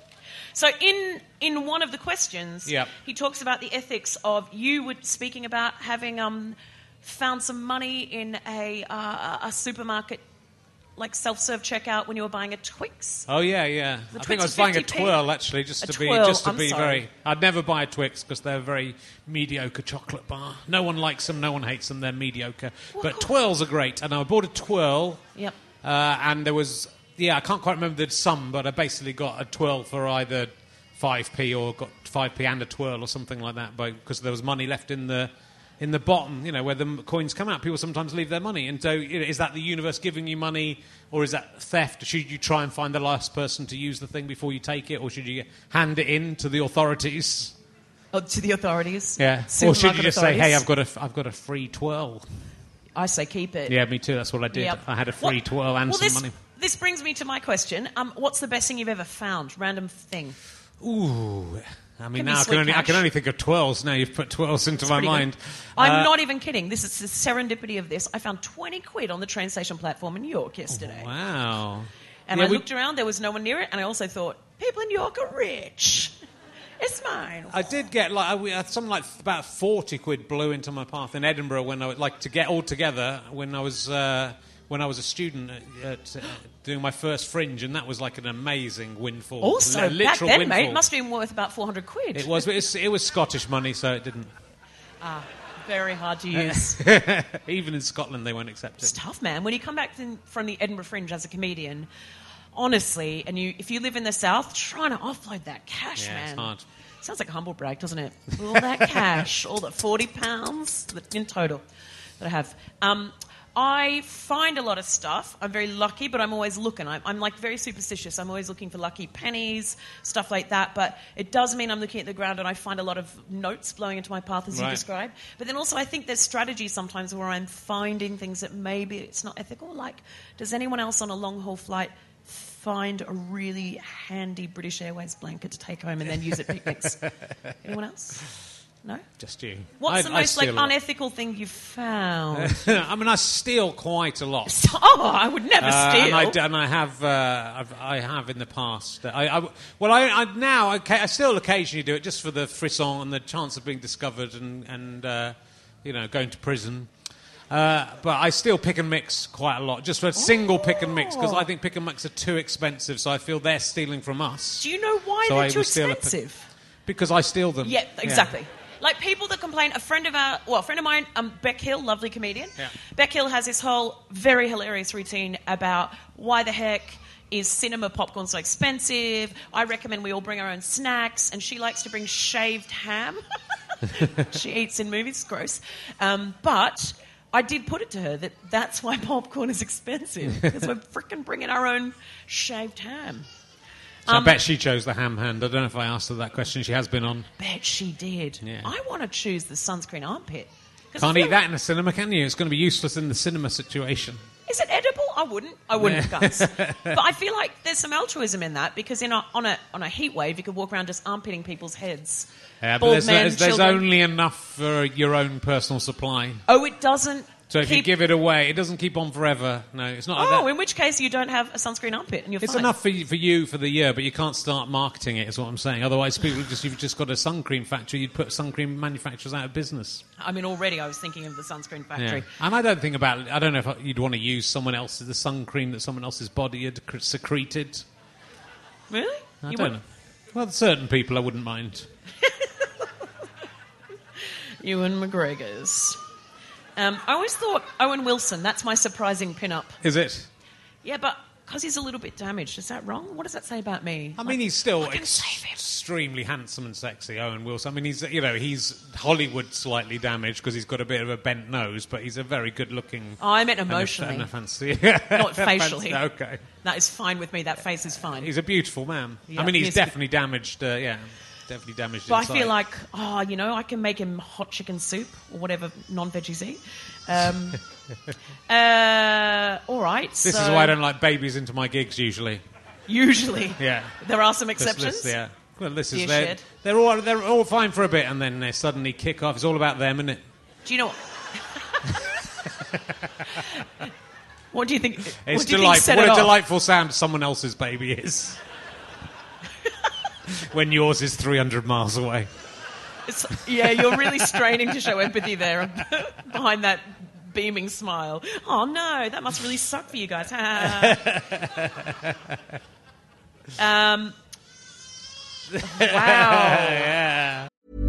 So in in one of the questions,
Yep.
he talks about the ethics of you were speaking about having um, found some money in a uh, a supermarket, like self-serve checkout when you were buying a Twix.
Oh yeah, yeah.
The
I
Twix
think I was
are
buying a
fifty p.
twirl actually, just
A
to
twirl,
be just to
I'm
be
sorry.
very. I'd never buy a Twix because they're a very mediocre chocolate bar. No one likes them, no one hates them. They're mediocre. But twirls are great, and I bought a twirl.
Yep.
Uh, and there was, yeah, I can't quite remember the sum, but I basically got a twirl for either five p or got five p and a twirl or something like that, because there was money left in the in the bottom, you know, where the m- coins come out. People sometimes leave their money. And so, you know, is that the universe giving you money, or is that theft? Should you try and find the last person to use the thing before you take it, or should you hand it in to the authorities?
Oh, to the authorities.
Yeah. Or
Supermarket
should you just say,
authorities.
hey, I've got a, f- I've got a free twirl?
I say keep it.
Yeah, me too. That's what I did.
Yep.
I had a free
What-
twirl and
well,
some
this,
money.
This brings me to my question. Um, what's the best thing you've ever found? Random thing.
Ooh. I mean,
Can be
now I
sweet
can, only, I
cash.
can only think of twirls. Now you've put twirls into my
Pretty good.
mind.
I'm
Uh,
not even kidding. This is the serendipity of this. I found twenty quid on the train station platform in York yesterday.
Wow.
And
Yeah,
I
we-
looked around, there was no one near it, and I also thought, people in York are rich. It's mine.
I did get like I- we had something like about forty quid blew into my path in Edinburgh when I was like to get all together when I was uh, when I was a student at, at uh, doing my first Fringe, and that was like an amazing windfall.
Also,
Li-
back
literal
then,
windfall.
mate, it must have been worth about four hundred quid.
It was, but it's, it was Scottish money, so it didn't.
Ah, very hard to use.
Even in Scotland, they won't accept
It's
it.
tough, man. When you come back in, from the Edinburgh Fringe as a comedian, honestly, and you if you live in the South, trying to offload that cash,
Yeah,
man.
it's hard.
Sounds like a humble brag, doesn't it? All that cash, all the forty pounds that- in total that I have. Um, I find a lot of stuff. I'm very lucky, but I'm always looking. I'm, I'm like very superstitious. I'm always looking for lucky pennies, stuff like that. But it does mean I'm looking at the ground and I find a lot of notes blowing into my path, as you
Right.
described. But then also I think there's strategy sometimes where I'm finding things that maybe it's not ethical. Like, does anyone else on a long-haul flight find a really handy British Airways blanket to take home and then use at picnics? Anyone else? No?
Just you.
What's
I-
the
I
most like
steal a lot.
unethical thing you've found?
I mean, I steal quite a lot.
Oh, I would never
Uh,
steal.
and, I, d- and I have, uh, I've, I have in the past. I, I, well, I, I now I, I still occasionally do it just for the frisson and the chance of being discovered and, and uh, you know, going to prison. Uh, but I still pick and mix quite a lot, just for a single pick and mix, because I think pick and mix are too expensive. So I feel they're stealing from us.
Do you know why
So
they're
I
too
will steal a pic-
expensive?
Because I steal them.
Yeah, exactly. Like people that complain, a friend of our, well, a friend of mine, um, Beck Hill, lovely comedian.
Yeah.
Beck Hill has this whole very hilarious routine about why the heck is cinema popcorn so expensive. I recommend we all bring our own snacks, and she likes to bring shaved ham. She eats in movies, gross. Um, but I did put it to her that that's why popcorn is expensive, because we're frickin' bringing our own shaved ham.
So
Um,
I bet she chose the ham hand. I don't know if I asked her that question. She has been on.
Bet she did.
Yeah.
I want to choose the sunscreen armpit. 'Cause
Can't
I feel
eat that in a cinema, can you? It's going to be useless in the cinema situation.
Is it edible? I wouldn't. I wouldn't, guys. But I feel like there's some altruism in that, because in a, on a on a heat wave, you could walk around just armpitting people's heads.
Yeah, but
Bald
there's,
men,
there's, there's
children.
only enough for your own personal supply.
Oh, it doesn't.
So if
keep...
you give it away, it doesn't keep on forever. No, it's not like
Oh,
that.
in which case you don't have a sunscreen armpit, and you're
It's
fine.
enough for you, for you for the year, but you can't start marketing it, is what I'm saying. Otherwise, people just you've just got a sun cream factory, you'd put sun cream manufacturers out of business.
I mean, already I was thinking of the sunscreen factory.
Yeah. And I don't think about I don't know if you'd want to use someone else's the sun cream that someone else's body had cre- secreted.
Really?
I
You
don't
would-
know. Well, certain people I wouldn't mind.
Ewan McGregor's. Um, I always thought Owen Wilson, that's my surprising pin-up.
Is it?
Yeah, but because he's a little bit damaged, is that wrong? What does that say about me?
I mean, he's still
I can
ex-
save him.
extremely handsome and sexy, Owen Wilson. I mean, he's you know he's Hollywood slightly damaged because he's got a bit of a bent nose, but he's a very good-looking.
Oh, I meant
and a-
emotionally.
and a fancy,
Not facially.
Fancy- okay,
That is fine with me. That face is fine.
he's a beautiful man.
Yeah,
I mean,
he
he's
is
definitely damaged. Uh, yeah, definitely damaged.
But
inside.
I feel like, oh, you know, I can make him hot chicken soup or whatever non-veggies eat. Um, uh, all right.
this
so
is why I don't like babies into my gigs usually.
Usually,
Yeah.
there are some
This-
exceptions.
this- yeah. Well, this
Dear
is they're,
Shed.
they're all they're all fine for a bit, and then they suddenly kick off. It's all about them, isn't it?
Do you know what? What do you think?
It's
what do you think
delightful.
set
What
it
a
off?
delightful sound someone else's baby is. When yours is three hundred miles away.
It's, yeah, you're really straining to show empathy there behind that beaming smile. Oh no, that must really suck for you guys. um, wow.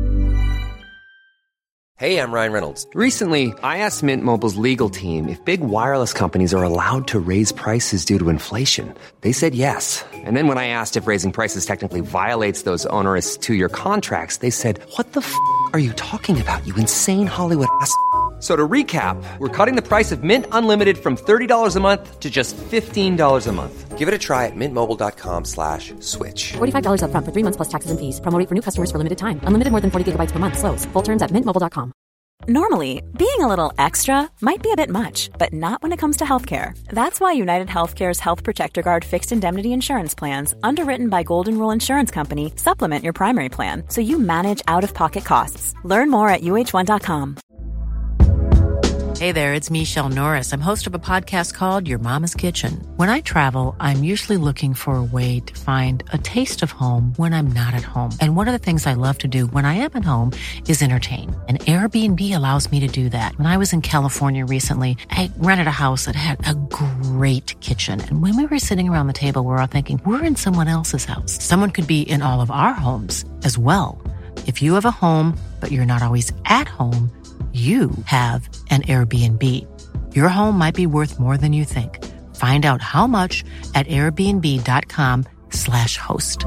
Hey, I'm Ryan Reynolds. Recently, I asked Mint Mobile's legal team if big wireless companies are allowed to raise prices due to inflation. They said yes. And then when I asked if raising prices technically violates those onerous two-year contracts, they said, "What the f*** are you talking about, you insane Hollywood ass?" So to recap, we're cutting the price of Mint Unlimited from thirty dollars a month to just fifteen dollars a month. Give it a try at mintmobile.com slash switch.
forty-five dollars up front for three months plus taxes and fees. Promo rate for new customers for limited time. Unlimited more than forty gigabytes per month. Slows full terms at mint mobile dot com.
Normally, being a little extra might be a bit much, but not when it comes to healthcare. That's why United Healthcare's Health Protector Guard fixed indemnity insurance plans, underwritten by Golden Rule Insurance Company, supplement your primary plan so you manage out-of-pocket costs. Learn more at U H one dot com.
Hey there, it's Michelle Norris. I'm host of a podcast called Your Mama's Kitchen. When I travel, I'm usually looking for a way to find a taste of home when I'm not at home. And one of the things I love to do when I am at home is entertain. And Airbnb allows me to do that. When I was in California recently, I rented a house that had a great kitchen. And when we were sitting around the table, we were all thinking, we're in someone else's house. Someone could be in all of our homes as well. If you have a home, but you're not always at home, you have an Airbnb. Your home might be worth more than you think. Find out how much at airbnb.com slash host.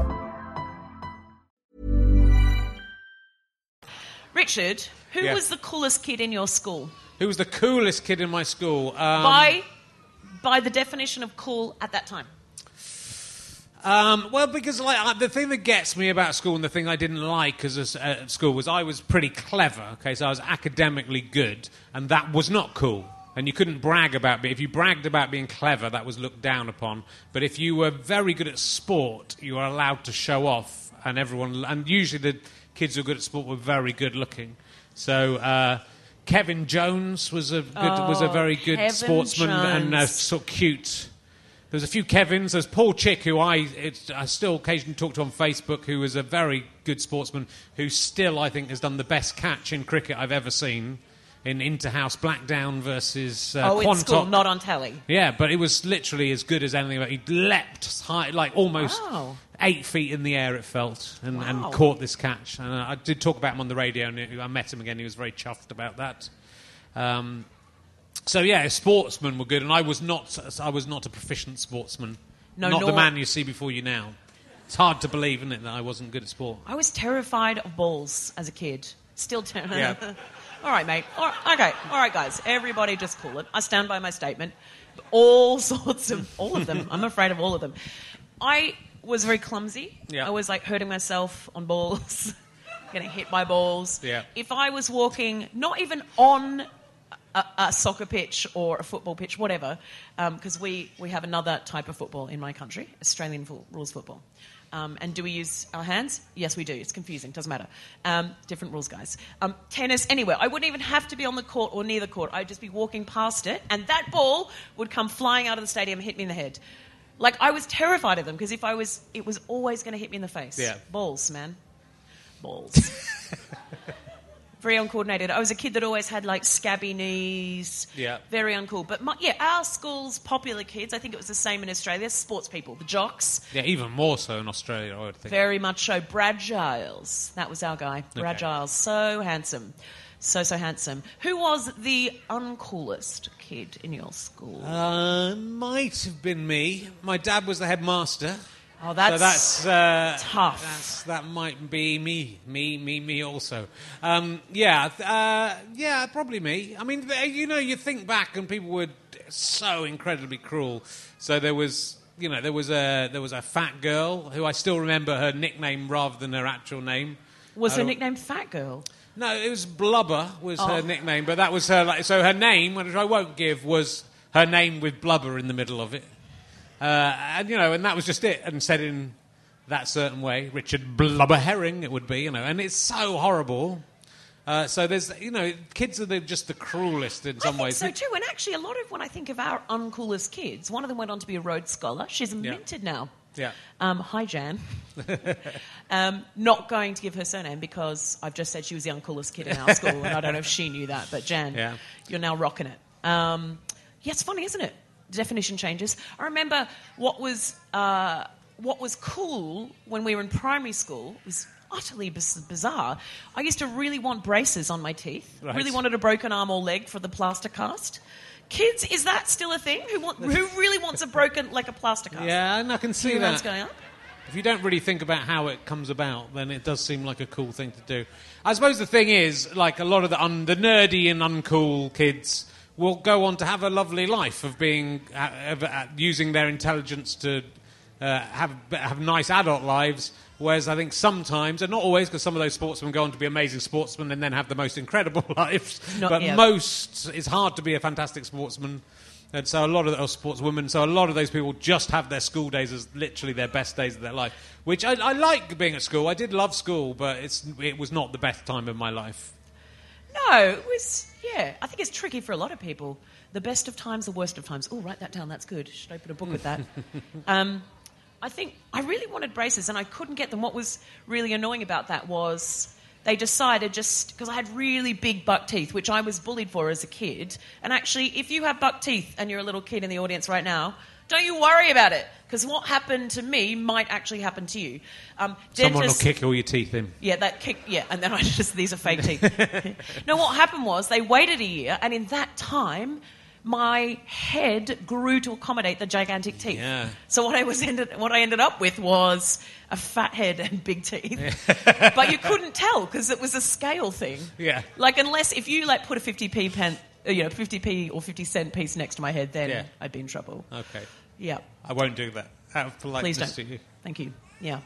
Richard, who
Yeah.
was the coolest kid in your school?
Who was the coolest kid in my school? Um,
by by the definition of cool at that time.
Um, well, because like uh, the thing that gets me about school and the thing I didn't like as a, uh, at school was I was pretty clever. Okay, so I was academically good, and that was not cool. And you couldn't brag about it. If you bragged about being clever, that was looked down upon. But if you were very good at sport, you were allowed to show off, and everyone. And usually the kids who were good at sport were very good looking. So. Uh, Kevin Jones was a good,
Oh,
was a very good
Kevin
sportsman and uh,
Jones.
sort of cute. There's a few Kevins. There's Paul Chick, who I, it, I still occasionally talk to on Facebook, who is a very good sportsman, who still, I think, has done the best catch in cricket I've ever seen. in Interhouse Blackdown versus uh,
oh, in
Quantock.
school, not on telly.
Yeah, but it was literally as good as anything. He leapt high, like almost
Wow.
eight feet in the air, it felt, and,
Wow.
and caught this catch. And uh, I did talk about him on the radio, and I met him again. He was very chuffed about that. Um, so yeah, sportsmen were good, and I was not. I was not a proficient sportsman.
No,
not
nor-
the man you see before you now. It's hard to believe, isn't it, that I wasn't good at sport.
I was terrified of balls as a kid. Still terrified.
Yeah.
All right, mate. All right, okay. All right, guys. Everybody just cool it. I stand by my statement. All sorts of... All of them. I'm afraid of all of them. I was very clumsy.
Yeah.
I was, like, hurting myself on balls, getting hit by balls.
Yeah.
If I was walking, not even on a, a soccer pitch or a football pitch, whatever, because um, we, we have another type of football in my country, Australian full, rules football. Um, and do we use our hands? Yes, we do. It's confusing. Doesn't matter. Um, different rules, guys. Um, tennis, anywhere. I wouldn't even have to be on the court or near the court. I'd just be walking past it, and that ball would come flying out of the stadium and hit me in the head. Like, I was terrified of them, because if I was... It was always going to hit me in the face.
Yeah.
Balls, man. Balls. Very uncoordinated. I was a kid that always had, like, scabby knees.
Yeah.
Very uncool. But, my, yeah, our school's popular kids, I think it was the same in Australia, sports people, the jocks.
Yeah, even more so in Australia, I would think.
Very much so. Brad Giles. That was our guy. Brad
Okay.
Giles. So handsome. So, so handsome. Who was the uncoolest kid in your school?
Uh, might have been me. My dad was the headmaster.
Oh, that's,
so that's uh,
tough.
That's, that might be me, me, me, me. Also, um, yeah, uh, yeah, probably me. I mean, you know, you think back, and people were so incredibly cruel. So there was, you know, there was a there was a fat girl who I still remember her nickname rather than her actual name.
Was
I
her
don't-
nickname Fat Girl?
No, it was Blubber was
Oh.
her nickname, but that was her. Like, so her name, which I won't give, was her name with Blubber in the middle of it. Uh, and, you know, and that was just it, and said in that certain way, Richard Blubber Herring, it would be, you know, and it's so horrible. Uh, so there's, you know, kids are the, just the cruelest in
I
some
think
ways.
so too. And actually, a lot of when I think of our uncoolest kids, one of them went on to be a Rhodes Scholar. She's minted now.
Yeah.
Um, hi, Jan. um, not going to give her surname because I've just said she was the uncoolest kid in our school, and I don't know if she knew that. But Jan,
Yeah.
you're now rocking it. Um, yeah, it's funny, isn't it? The definition changes. I remember what was uh, what was cool when we were in primary school was utterly biz- bizarre. I used to really want braces on my teeth.
Right.
Really wanted a broken arm or leg for the plaster cast. Kids, is that still a thing? Who want, who really wants a broken, like a plaster cast?
Yeah, and I can see
Two
that.
rounds going up.
If you don't really think about how it comes about, then it does seem like a cool thing to do. I suppose the thing is, like a lot of the, un- the nerdy and uncool kids will go on to have a lovely life of being uh, of, uh, using their intelligence to uh, have have nice adult lives. Whereas I think sometimes, and not always, because some of those sportsmen go on to be amazing sportsmen and then have the most incredible lives.
Not
but
yet.
most, it's hard to be a fantastic sportsman. And so a lot of those sportswomen, so a lot of those people just have their school days as literally their best days of their life. Which I, I like being at school. I did love school, but it's it was not the best time of my life.
No, it was, yeah. I think it's tricky for a lot of people. The best of times, the worst of times. Oh, write that down. That's good. Should open a book with that. um, I think I really wanted braces, and I couldn't get them. What was really annoying about that was they decided just because I had really big buck teeth, which I was bullied for as a kid. And actually, if you have buck teeth and you're a little kid in the audience right now, don't you worry about it, because what happened to me might actually happen to you. Um,
Someone will
dentists-
kick all your teeth in.
Yeah, that kick. Yeah, and then I just these are fake teeth. No, what happened was they waited a year, and in that time, my head grew to accommodate the gigantic teeth.
Yeah.
So what I was ended, what I ended up with was a fat head and big teeth. But you couldn't tell because it was a scale thing.
Yeah.
Like unless if you like put a fifty p pen, uh, you know, fifty p or fifty cent piece next to my head, then
Yeah.
I'd be in trouble.
Okay.
Yeah.
I won't do that. Out of politeness
Please don't.
to you.
Thank you. Yeah.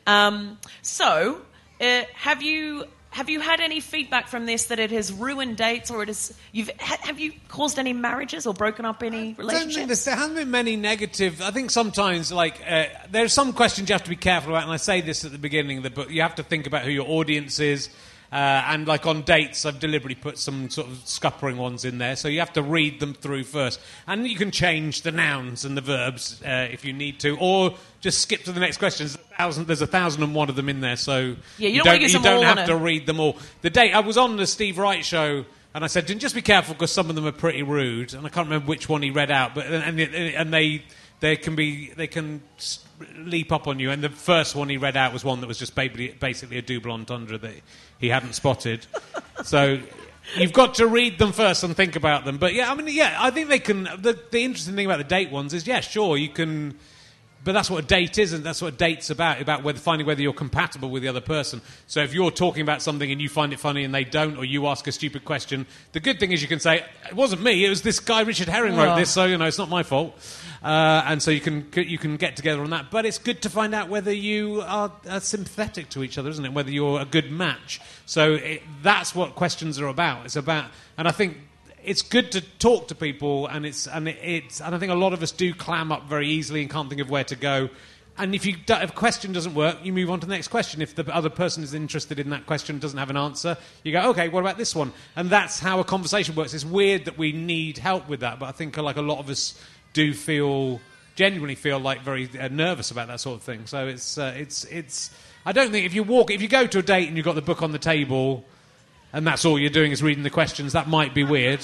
Um, so, uh, have you have you had any feedback from this that it has ruined dates, or it has you've ha- have you caused any marriages or broken up any
I don't think
relationships?
there's, there hasn't been many negative. I think sometimes, like, uh, there's some questions you have to be careful about, and I say this at the beginning of the book. You have to think about who your audience is. Uh, and like on dates, I've deliberately put some sort of scuppering ones in there, so you have to read them through first. And you can change the nouns and the verbs uh, if you need to, or just skip to the next question. There's a thousand, there's a thousand and one of them in there, so
Yeah, you don't wanna use
you
them
don't
all
have
on
to
a-
read them all. The date I was on the Steve Wright show And I said, just be careful because some of them are pretty rude. And I can't remember which one he read out, but and and they they can be they can leap up on you. And the first one he read out was one that was just basically basically a double entendre that he hadn't spotted. So you've got to read them first and think about them. But yeah, I mean, yeah, I think they can. The, the interesting thing about the date ones is, yeah, sure, you can. But that's what a date is, and that's what a date's about, about whether, finding whether you're compatible with the other person. So if you're talking about something and you find it funny and they don't, or you ask a stupid question, the good thing is you can say, it wasn't me, it was this guy Richard Herring wrote
Oh.
this, so, you know, it's not my fault. Uh, and so you can you can get together on that. But it's good to find out whether you are, are sympathetic to each other, isn't it? Whether you're a good match. So it, that's what questions are about. It's about, and I think it's good to talk to people, and it's and it, it's and I think a lot of us do clam up very easily and can't think of where to go. And if you do, if a question doesn't work, you move on to the next question. If the other person is interested in that question and doesn't have an answer, you go, okay, what about this one? And that's how a conversation works. It's weird that we need help with that, but I think like a lot of us do feel genuinely feel like very uh, nervous about that sort of thing. So it's uh, it's it's. I don't think if you walk if you go to a date and you've got the book on the table, and that's all you're doing is reading the questions, that might be weird.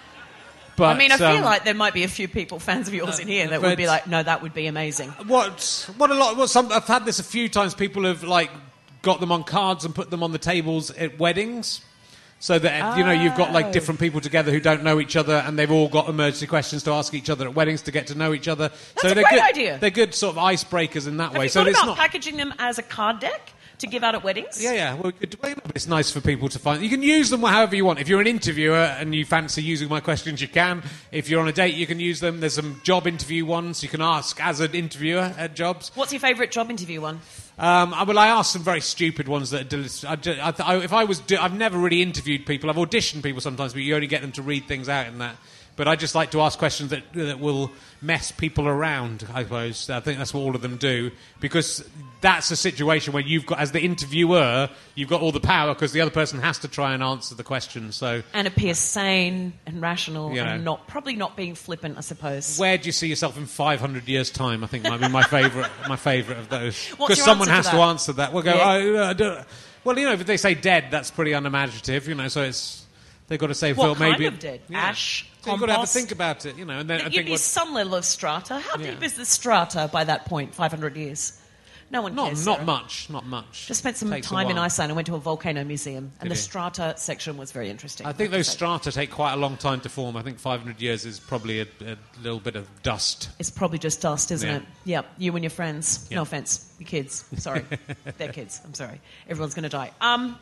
But,
I mean, I feel
um,
like there might be a few people, fans of yours in here, that would
but-
be like, no, that would be amazing.
What what a lot. What some I've had this a few times. People have like got them on cards and put them on the tables at weddings, so that you know you've got like
Oh.
different people together who don't know each other, and they've all got emergency questions to ask each other at weddings to get to know each other.
That's
so
a
they're
great
good,
idea.
They're good sort of icebreakers in that
Have
way.
you
So
thought
it's
about
not.
packaging them as a card deck to give out at weddings?
Yeah, yeah. Well, it- it's nice for people to find. You can use them however you want. If you're an interviewer and you fancy using my questions, you can. If you're on a date, you can use them. There's some job interview ones you can ask as an interviewer at jobs.
What's your favourite job interview one?
Um, I, well, I asked some very stupid ones that. Are deli- I, ju- I, th- I, if I was, do- I've never really interviewed people. I've auditioned people sometimes, but you only get them to read things out in that. But I just like to ask questions that that will mess people around. I suppose I think that's what all of them do, because that's a situation where you've got, as the interviewer, you've got all the power because the other person has to try and answer the question. So,
And appear sane and rational
You know.
and not probably not being flippant, I suppose.
where do you see yourself in five hundred years' time? I think might be my favourite. my favourite of those,
What's
because
your
someone
answer
has
to
to
that?
answer that. We'll go.
Yeah.
Oh, uh, I don't- well, you know, if they say dead, that's pretty unimaginative. You know, so it's they've got to say,
What
well,
kind
maybe
of dead?
Yeah.
Ash?
So you've got to have a
Compost?
think about it, you know, and then I
You'd
think
be
what,
some level of strata. How
Yeah.
deep is the strata by that point, five hundred years? No one
not
cares.
not
Sarah.
much, not much.
Just spent some
Takes a
time in
while.
Iceland and went to a volcano museum, and
Did
the
you?
strata section was very interesting.
I think
have
those
to say.
strata take quite a long time to form. I think five hundred years is probably a, a little bit of dust.
It's probably just dust, isn't
Yeah.
it? Yeah, you and your friends.
Yeah.
No offence, your kids. Sorry, they're kids. I'm sorry. Everyone's going to die. Um,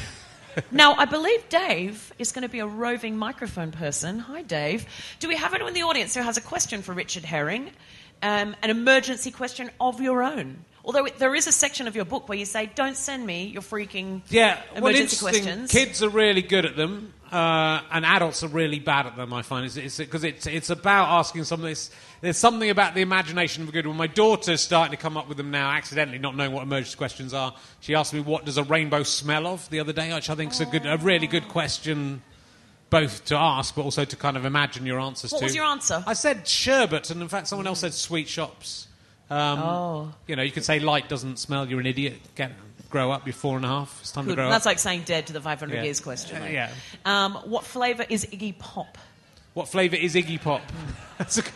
now, I believe Dave is going to be a roving microphone person. Hi, Dave. Do we have anyone in the audience who has a question for Richard Herring? Um, an emergency question of your own? Although it- there is a section of your book where you say, don't send me your freaking
Yeah, well,
emergency
interesting.
questions.
Kids are really good at them, uh, and adults are really bad at them. I find it's because it's, it's it's about asking something. It's, there's something about the imagination of a good one. My daughter's starting to come up with them now, accidentally, not knowing what emergency questions are. She asked me, "What does a rainbow smell of?" the other day, which I think is a good, a really good question, both to ask but also to kind of imagine your answers
What
to.
was your answer?
I said sherbet, and in fact, someone else said sweet shops. Um,
Oh.
You know, you could say light doesn't smell. You're an idiot. Get grow up. You're four and a half. It's time
Good.
to grow
That's
up.
like saying dead to the five hundred
Yeah.
years question.
Uh,
though.
yeah.
Um, what flavour is Iggy Pop?
What flavour is Iggy Pop? That's a,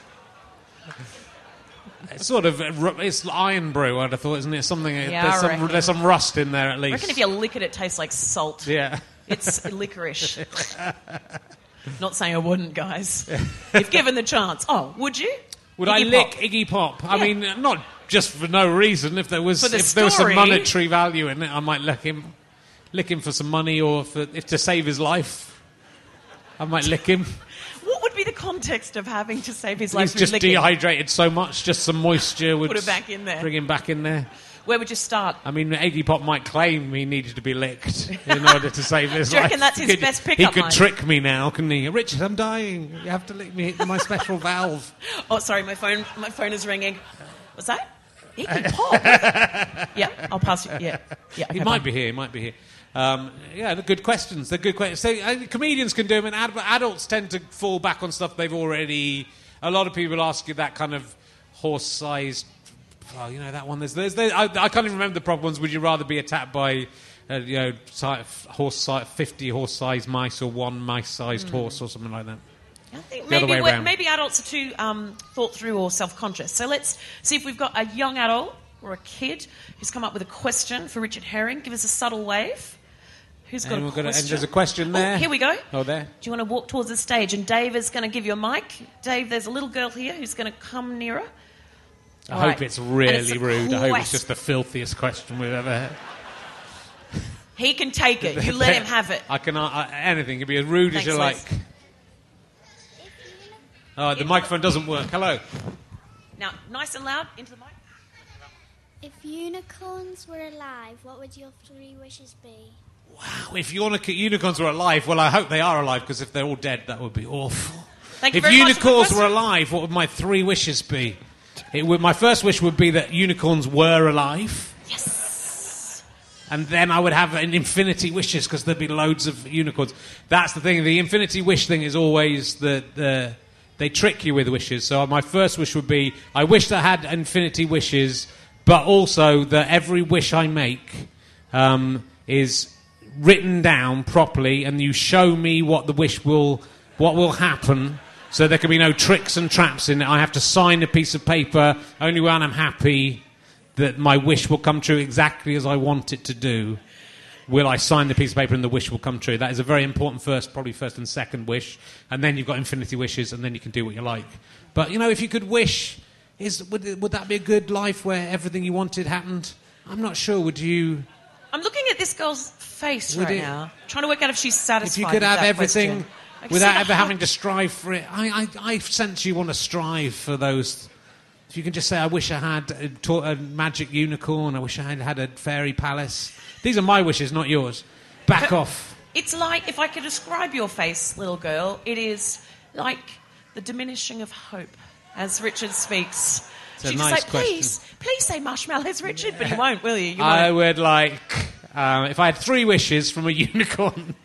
it's sort of it's iron brew. I'd have thought, isn't it? Something.
Yeah,
there's
I
some
reckon.
there's some rust in there at
I
least.
reckon if you lick it, it tastes like salt.
Yeah.
It's licorice. Not saying I wouldn't, guys. If given the chance. Oh, would you?
Would
Iggy
I lick
Pop.
Iggy Pop? I
Yeah.
mean, not just for no reason. If there was
For the
if there was some
story.
monetary value in it, I might lick him, lick him for some money, or for if to save his life, I might lick him.
What would be the context of having to save his life
He's
through
just
licking?
dehydrated so much, just some moisture would
Put it back in there.
bring him back in there.
Where would you start?
I mean, Iggy Pop might claim he needed to be licked in order to save his
Do you
life.
reckon that's his
He could-
best
He
pickup
could
line?
trick me now, couldn't he? Richard, I'm dying. You have to lick me. Hit my special valve.
Oh, sorry, my phone. My phone is ringing. What's that? Iggy Pop. Yeah, I'll pass you. Yeah, yeah.
He
okay,
might
fine.
be here. He might be here. Um, yeah, they're good questions. They're good questions. So, uh, comedians can do them, and ad- adults tend to fall back on stuff they've already. A lot of people ask you that kind of horse-sized. Oh, you know that one. There's, there's, there, I, I can't even remember the proper ones. Would you rather be attacked by uh, you know, si- horse si- fifty horse-sized mice or one mice-sized
Mm.
horse or something like that.
I think
The other
maybe
way
we're-
around.
maybe adults are too um, thought through or self-conscious. So let's see if we've got a young adult or a kid who's come up with a question for Richard Herring. Give us a subtle wave. Who's got
And
a
we're gonna- and
question?
there's a question
Oh,
there.
here we go.
Oh, there.
Do you want to walk towards the stage? And Dave is going to give you a mic. Dave, there's a little girl here who's going to come nearer.
I
All
hope
right.
it's
And
really
it's a
rude. I hope it's
quest-
just the filthiest question we've ever had.
He can take it. You let him have it.
I can. Uh, anything can be as rude
Thanks,
as you
Liz.
like. Oh, the microphone doesn't work. Hello.
Now, nice and loud into the mic.
If unicorns were alive, what would your three wishes be?
Wow, if unic- unicorns were alive, well, I hope they are alive, because if they're all dead, that would be awful.
Thank you
If
very much for the
unicorns
question.
were alive, what would my three wishes be? It would, my first wish would be that unicorns were alive.
Yes.
And then I would have an infinity wishes, because there'd be loads of unicorns. That's the thing. The infinity wish thing is always that the, they trick you with wishes. So my first wish would be, I wish that I had infinity wishes, but also that every wish I make um, is written down properly, and you show me what the wish will, what will happen, so there can be no tricks and traps in it. I have to sign a piece of paper only when I'm happy that my wish will come true exactly as I want it to do. Will I sign the piece of paper and the wish will come true? That is a very important first, probably first and second wish, and then you've got infinity wishes, and then you can do what you like. But you know, if you could wish, is would would that be a good life where everything you wanted happened? I'm not sure. Would you?
I'm looking at this girl's face
Would
right
it-
now, trying to work out if she's satisfied
If you could
with
have
that
everything
question. I can
without
see the
ever
heart-
having to strive for it, I, I, I sense you want to strive for those. If you can just say, I wish I had a, ta- a magic unicorn, I wish I had had a fairy palace. These are my wishes, not yours. Back off.
It's like, if I could describe your face, little girl, it is like the diminishing of hope as Richard speaks.
It's a
She'd
nice
just say,
question.
please, please say marshmallows, Richard, but you won't, will you? You
I
won't.
would like, um, if I had three wishes from a unicorn,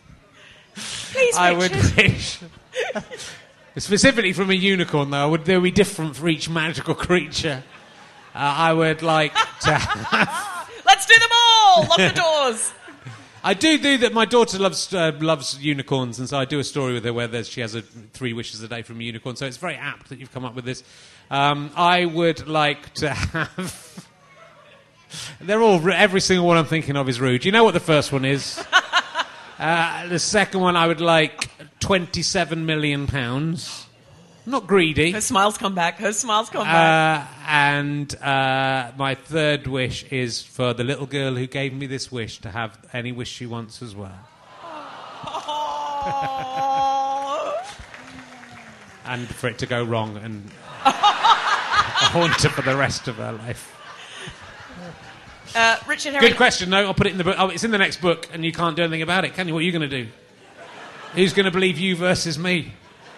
Please,
I would
Richard.
wish. Specifically from a unicorn, though, would they be different for each magical creature? Uh, I would like to have.
Let's do them all! Lock the doors!
I do do that. My daughter loves uh, loves unicorns, and so I do a story with her where there's, she has a, three wishes a day from a unicorn. So it's very apt that you've come up with this. Um, I would like to have. They're all ru- every single one I'm thinking of is rude. You know what the first one is? uh, the second one, I would like twenty-seven million pounds. Not greedy.
Her smiles come back. Her smiles come back.
Uh, and uh, my third wish is for the little girl who gave me this wish to have any wish she wants as well. And for it to go wrong and haunt her for the rest of her life.
Uh, Richard Herring.
Good question, though. I'll put it in the book. Oh, it's in the next book, and you can't do anything about it, can you? What are you going to do? Who's going to believe you versus me?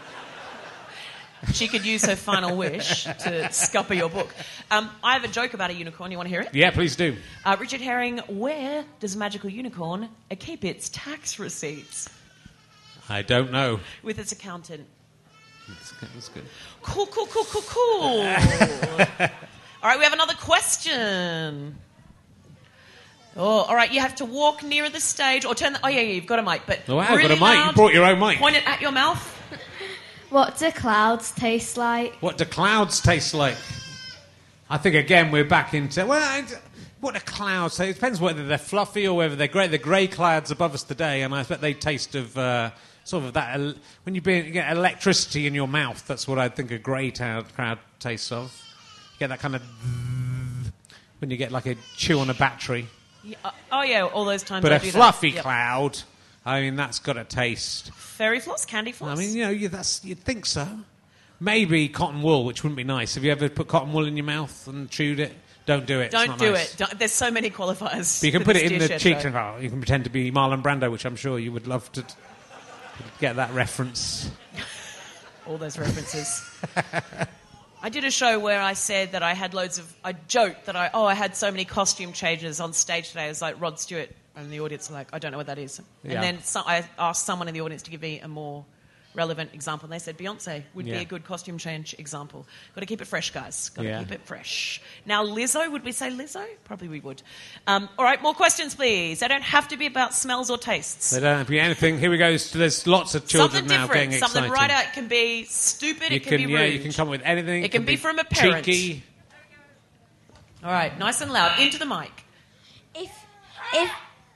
She could use her final wish to scupper your book. Um, I have a joke about a unicorn. You want to hear it?
Yeah, please do.
Uh, Richard Herring, where does a magical unicorn keep its tax receipts?
I don't know.
With its accountant.
That's good. That's good.
Cool, cool, cool, cool, cool. All right, we have another question. Oh, all right, you have to walk nearer the stage or turn the... Oh, yeah, yeah, you've got a mic, but
Oh, wow, I've
really
got a mic. You
loud,
brought your own mic.
Point it at your mouth.
What do clouds taste like?
What do clouds taste like? I think, again, we're back into... Well, I, what do clouds taste? It depends whether they're fluffy or whether they're grey. The grey clouds above us today, and I bet they taste of... Uh, sort of that... El- when you, be, you get electricity in your mouth, that's what I think a grey ta- cloud tastes of. You get that kind of... When you get like a chew on a battery.
Yeah, uh, oh, yeah, all those times
But
I
a
do
fluffy
that. Yep.
cloud, I mean, that's got a taste.
Fairy floss, candy floss.
I mean, you know, you, that's, you'd think so. Maybe cotton wool, which wouldn't be nice. Have you ever put cotton wool in your mouth and chewed it? Don't do it. It's
Don't
not
do
nice.
it. Don't, there's so many qualifiers.
But you can
for
put
this
it in
dear
the
chef
cheeks
show.
and oh, you can pretend to be Marlon Brando, which I'm sure you would love to t- get that reference.
All those references. I did a show where I said that I had loads of... I joked that I... Oh, I had so many costume changes on stage today. It was like Rod Stewart, and the audience were like, I don't know what that is. And
Yeah.
then so, I asked someone in the audience to give me a more relevant example. And they said Beyonce would
Yeah.
be a good costume change example. Got to keep it fresh, guys. Got to
Yeah.
keep it fresh. Now, Lizzo, would we say Lizzo? Probably we would. Um, all right, more questions, please. They don't have to be about smells or tastes.
They don't have to be anything. Here we go. There's lots of children
Something
now
different.
getting
Something
excited.
right out. It can be stupid.
You
it can,
can,
be
yeah,
rude.
you can come up with anything.
It can be from a parent.
Cheeky.
All right, nice and loud. Into the mic.
If if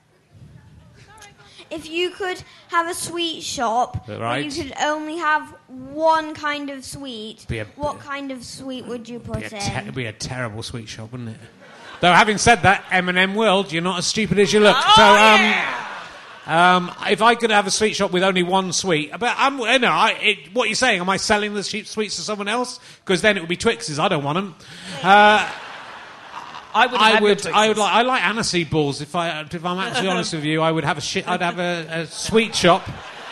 if you could have a sweet shop where
Right.
you could only have one kind of sweet,
Be a-
what kind of sweet would you put
Be a
in?
te- it'd be a terrible sweet shop, wouldn't it? Though, having said that, M and M World, you're not as stupid as you look.
Oh,
so, um,
yeah!
um, if I could have a sweet shop with only one sweet, but I'm, you know, I, it, what you're saying? Am I selling the cheap sweets to someone else? Because then it would be Twixes. I don't want them. Uh,
I would.
I
have
would.
your
I would
Twixes.
like. I like aniseed balls. If I, if I'm actually honest with you, I would have a shit. I'd have a, a sweet shop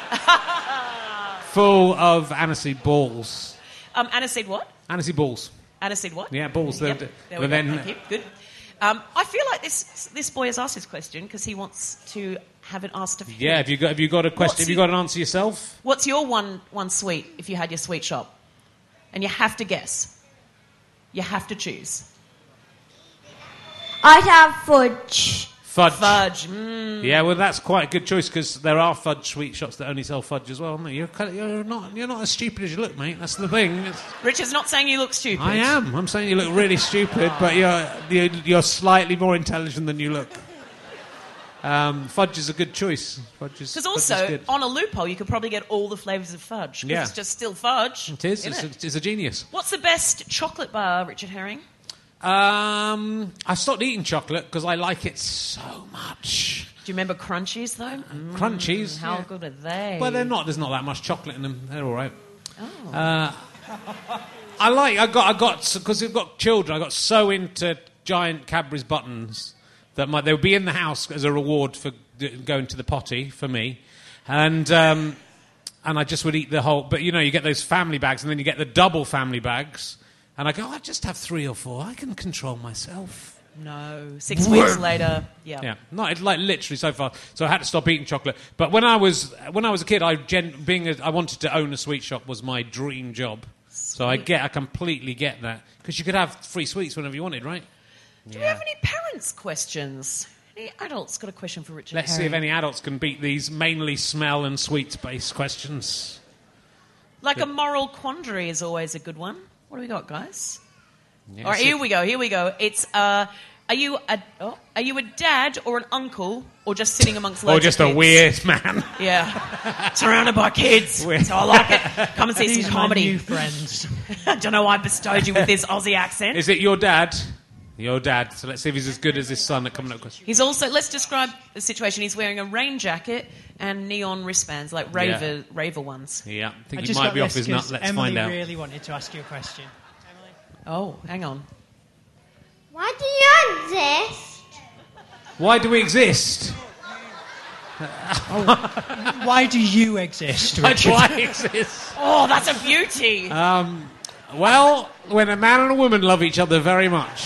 full of aniseed balls.
Um, aniseed what?
Aniseed balls.
Aniseed what?
Yeah, balls.
Yep.
They're-
There we
but
go.
then-
Thank you. Good. Um, I feel like this this boy has asked his question because he wants to have it asked of him.
Yeah. Have you got? Have you got a question?
What's
Have you
your-
got an answer yourself?
What's your one one sweet if you had your sweet shop? And you have to guess. You have to choose.
I'd have fudge.
Fudge.
Fudge. Mm.
Yeah, well, that's quite a good choice because there are fudge sweet shops that only sell fudge as well. Aren't they? You're, kind of- you're not. You're not as stupid as you look, mate. That's the thing. It's,
Richard's not saying you look stupid.
I am. I'm saying you look really stupid, but you're, you're you're slightly more intelligent than you look. Um, fudge is a good choice. Fudge is
Because
fudge is
also,
good.
on a loophole, you could probably get all the flavours of fudge. 'Cause
Yeah.
it's just still fudge.
It is.
isn't
It's
it?
a, it's a genius.
What's the best chocolate bar, Richard Herring?
Um, I stopped eating chocolate because I like it so much.
Do you remember Crunchies, though? Mm,
Crunchies,
How
yeah.
good are they?
Well, they're not. There's not that much chocolate in them. They're all right.
Oh.
Uh, I like. I got. I got because we've got children. I got so into giant Cadbury's buttons that my, they would be in the house as a reward for d- going to the potty for me, and um, and I just would eat the whole. But you know, you get those family bags, and then you get the double family bags, and I go, I just have three or four. I can control myself.
No. Six weeks later, yeah.
Yeah, no, it's like literally so far. So I had to stop eating chocolate. But when I was when I was a kid, I gen, being a, I wanted to own a sweet shop was my dream job. So I get, I completely get that because you could have free sweets whenever you wanted, right?
Do we have any parents' questions? Any adults got a question for Richard
Let's see
Herring?
if any adults can beat these mainly smell and sweets-based questions.
Like a moral quandary is always a good one. What do we got, guys?
Yeah,
All right,
see-
here we go. Here we go. It's uh, are you a oh, are you a dad or an uncle or just sitting amongst loads
Or just
of
a
kids?
weird man.
Yeah, surrounded by kids.
Weird.
So I like it. Come and see
These
some
are my
comedy.
new friends.
I don't know why I bestowed you with this Aussie accent.
Is it your dad? Your dad. So let's see if he's as good as his son at coming up with questions.
He's also, let's describe the situation. He's wearing a rain jacket and neon wristbands, like raver,
Yeah.
raver ones.
Yeah, I
I
think he
just
might
got
be off
this
his nut.
'cause
Let's
Emily
find out.
really wanted to ask you a question.
Oh, hang on.
Why do you exist?
Why do we exist?
Why do you exist, Richard?
Why exist?
Oh, that's a beauty.
Um, well, when a man and a woman love each other very much.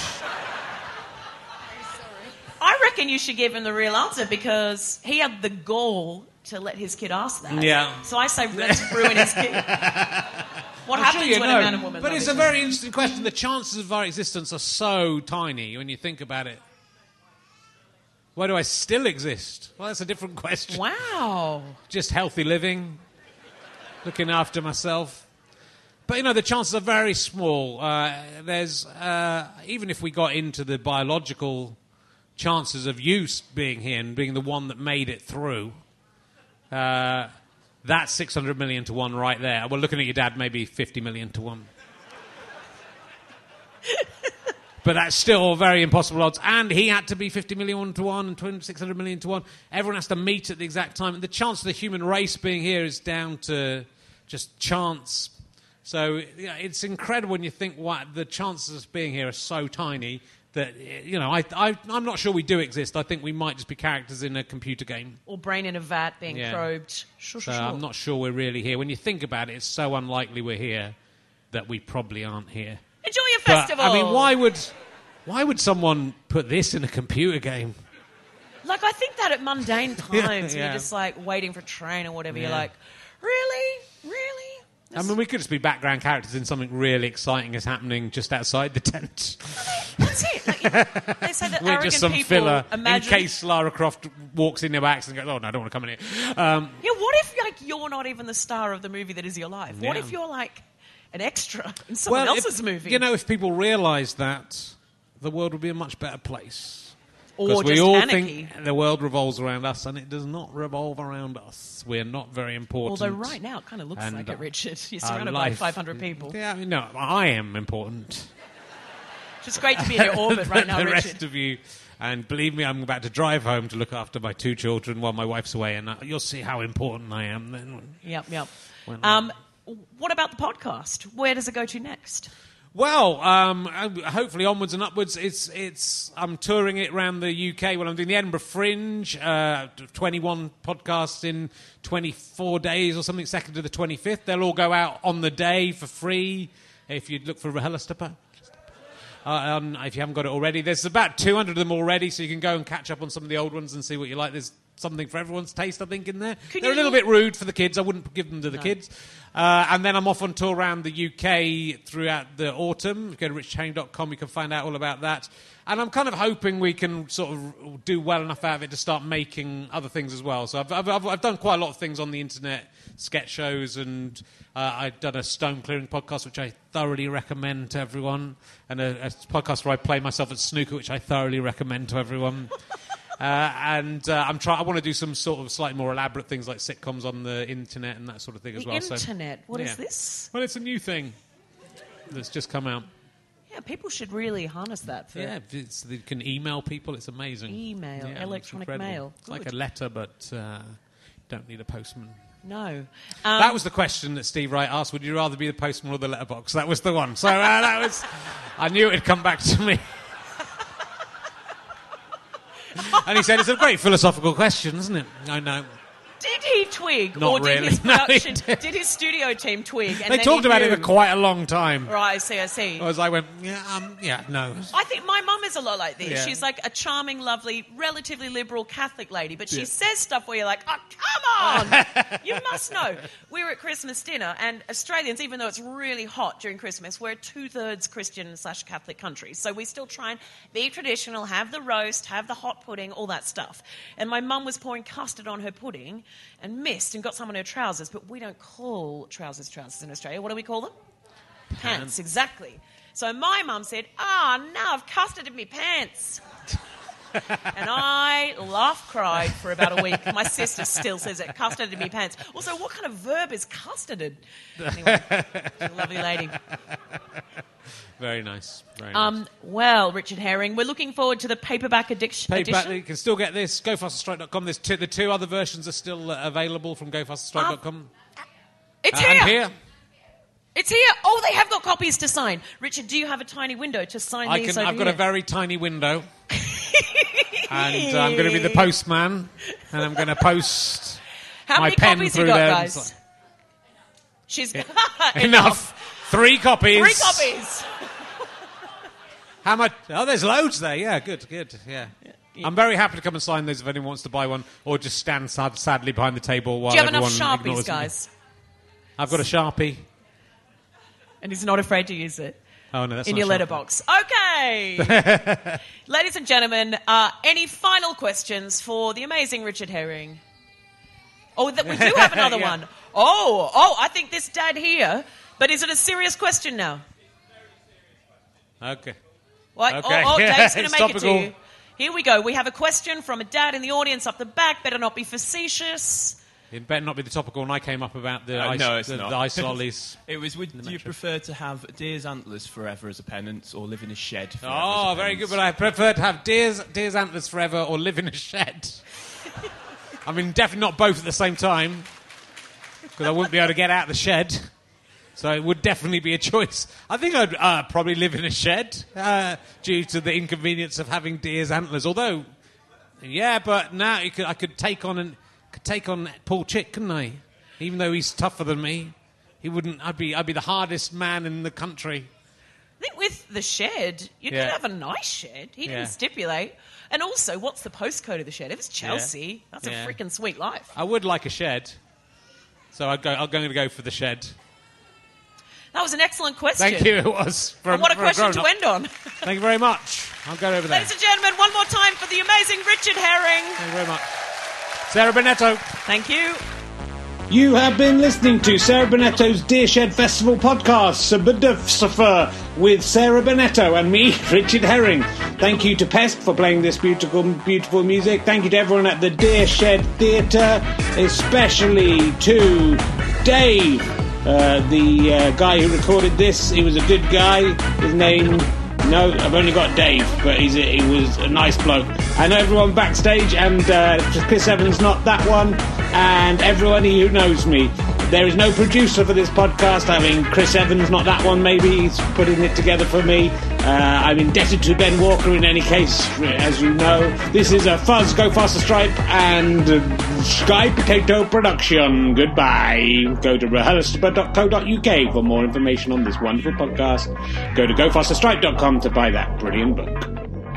I reckon you should give him the real answer because he had the gall to let his kid ask that.
Yeah.
So I say let's ruin his kid. What
I'm
happens
sure you
when
know,
a man and woman
But
love
it's
each
a very interesting question. The chances of our existence are so tiny when you think about it. Why do I still exist? Well, that's a different question.
Wow.
Just healthy living, looking after myself. But, you know, the chances are very small. Uh, there's, uh, even if we got into the biological chances of you being here and being the one that made it through, uh, that's six hundred million to one right there. Well, looking at your dad, maybe fifty million to one. But that's still very impossible odds. And he had to be fifty million to one and six hundred million to one. Everyone has to meet at the exact time. And the chance of the human race being here is down to just chance. So you know, it's incredible when you think what the chances of being here are so tiny that, you know, I, I, I'm not sure we do exist. I think we might just be characters in a computer game.
Or brain in a vat being
Yeah.
probed. Sure,
So
sure, sure.
I'm not sure we're really here. When you think about it, it's so unlikely we're here that we probably aren't here.
Enjoy your
But,
festival.
I mean, why would why would someone put this in a computer game?
Like, I think that at mundane times,
Yeah,
when
yeah.
you're just like waiting for a train or whatever, you're
Yeah.
like, really? Really?
I mean, we could just be background characters in something really exciting is happening just outside the tent.
That's it. Like, they say that
We're
arrogant
just some
people
filler
imagine...
in case Lara Croft walks in their accident and goes, oh, no, I don't want to come in here. Um,
Yeah, what if like you're not even the star of the movie that is your life? What
Yeah.
if you're like an extra in someone
well,
else's
if,
movie?
You know, if people realised that, the world would be a much better place.
Or
Because we
just
all
anarchy.
think the world revolves around us, and it does not revolve around us. We're not very important.
Although right now it kind of looks
And,
like it,
uh,
Richard. You're
our
surrounded by
life-
five hundred people.
Yeah, I mean, no, I am important.
It's great to be in your orbit right now,
the
Richard.
rest of you, and believe me, I'm about to drive home to look after my two children while my wife's away, and uh, you'll see how important I am then.
Yep, yep.
When-
Um, what about the podcast? Where does it go to next?
Well, um, hopefully onwards and upwards. It's it's. I'm touring it around the U K. Well, I'm doing the Edinburgh Fringe, uh, twenty-one podcasts in twenty-four days or something, second to the twenty-fifth. They'll all go out on the day for free. If you look for Rahulastapa. Uh, um, if you haven't got it already, there's about two hundred of them already, so you can go and catch up on some of the old ones and see what you like. There's something for everyone's taste, I think, in there.
Can
They're
you-
a little bit rude for the kids. I wouldn't give them to the
No.
kids. Uh, and then I'm off on tour around the U K throughout the autumn. If you go to rich herring dot com, you can find out all about that. And I'm kind of hoping we can sort of do well enough out of it to start making other things as well. So I've, I've, I've, I've done quite a lot of things on the internet, sketch shows, and uh, I've done a stone clearing podcast, which I thoroughly recommend to everyone, and a, a podcast where I play myself at snooker, which I thoroughly recommend to everyone. Uh, and uh, I'm try- I want to do some sort of slightly more elaborate things like sitcoms on the internet and that sort of thing as
The
well. So-
internet? What is
yeah.
this?
Well, it's a new thing that's just come out.
Yeah, people should really harness that. For
Yeah, it's, you can email people. It's amazing.
Email,
Yeah, it's
electronic
incredible.
mail.
It's like a
Good.
letter, but uh, don't need a postman.
No. Um,
that was the question that Steve Wright asked. Would you rather be the postman or the letterbox? That was the one. So uh, that was. I knew it'd come back to me. And he said, it's a great philosophical question, isn't it? I know.
Did he twig?
Not
or did
really.
his
No, he
production,
did.
did his studio team twig? And
They
then
talked
he
about it
knew?
for quite a long time.
Right, I see, I see.
As I went, yeah, um, yeah, no.
I think my mum is a lot like this.
Yeah.
She's like a charming, lovely, relatively liberal Catholic lady, but she
Yeah.
says stuff where you're like, oh, come on! You must know. We were at Christmas dinner, and Australians, even though it's really hot during Christmas, we're a two-thirds Christian slash Catholic country. So we still try and be traditional, have the roast, have the hot pudding, all that stuff. And my mum was pouring custard on her pudding and missed and got some on her trousers, but we don't call trousers trousers in Australia. What do we call them? Pants,
Pants.
exactly. So my mum said, ah, oh, no, I've custard in my pants. And I laugh cried for about a week. My sister still says it, custard in my pants. Also, what kind of verb is custarded? Anyway, she's a lovely lady.
Very nice. Very nice.
Um, well, Richard Herring, we're looking forward to the paperback addiction.
Paperback,
edition.
you can still get this. go faster strike dot com. There's two, the two other versions are still uh, available from go faster strike dot com.
It's
Uh,
here.
and here.
It's here. Oh, they have got copies to sign. Richard, do you have a tiny window to sign
I
these
can,
over
I've got
here?
a very tiny window. And uh, I'm going to be the postman. And I'm going to post
How
my
many
pen
copies
through
you got,
there.
guys? She's enough.
Enough. Three copies.
Three copies.
How much? Oh, there's loads there. Yeah, good, good. Yeah. I'm very happy to come and sign those if anyone wants to buy one, or just stand sad, sadly behind the table while
Do you have
everyone
enough Sharpies,
ignores me.
guys?
I've got a Sharpie.
And he's not afraid to use it.
Oh no, that's
in
not
your
Sharpie.
letterbox. Okay. Ladies and gentlemen, uh, any final questions for the amazing Richard Herring? Oh, that we do have another
Yeah.
one. Oh, oh, I think this dad here. But is it a serious question now?
Okay.
What?
Okay.
Oh, oh, Dave's going to
It's
make it to
topical.
you. Here we go. We have a question from a dad in the audience up the back. Better not be facetious.
It better not be the topical one I came up about the
Uh,
ice,
no, it's
the,
not.
the ice lollies.
It was, would do you prefer to have deer's antlers forever as a penance or live in a shed forever
Oh,
as a
very
penance?
good. But I prefer to have deer's, deer's antlers forever or live in a shed. I mean, definitely not both at the same time, because I wouldn't be able to get out of the shed. So it would definitely be a choice. I think I'd uh, probably live in a shed uh, due to the inconvenience of having deer's antlers. Although, yeah, but now you could, I could take on an, could take on Paul Chick, couldn't I? Even though he's tougher than me, he wouldn't. I'd be I'd be the hardest man in the country.
I think with the shed, you
Yeah.
could have a nice shed. He didn't
Yeah.
stipulate. And also, what's the postcode of the shed? If it's Chelsea, that's
Yeah.
a freaking sweet life.
I would like a shed, so I'd go. I'm going to go for the shed.
That was an excellent question.
Thank you, it was. For,
and what a
for
question
a
to end on.
Thank you very much. I'll go over there.
Ladies and gentlemen, one more time for the amazing Richard Herring.
Thank you very much. Sarah Bonetto.
Thank you.
You have been listening to Sarah Bonetto's Deer Shed Festival podcast, Sabadufsafer, with Sarah Bonetto and me, Richard Herring. Thank you to Pest for playing this beautiful, beautiful music. Thank you to everyone at the Deer Shed Theatre, especially to Dave, uh, the uh, guy who recorded this. He was a good guy. His name... No, I've only got Dave, but he's a, he was a nice bloke. I know everyone backstage, and uh, Chris Evans not that one, and everyone who knows me. There is no producer for this podcast. I mean, Chris Evans not that one, maybe. He's putting it together for me. Uh, I'm indebted to Ben Walker in any case, as you know. This is a Fuzz, Go Faster Stripe, and uh, Sky Potato production. Goodbye. Go to rehearsal dot co dot uk for more information on this wonderful podcast. Go to go faster stripe dot com to buy that brilliant book.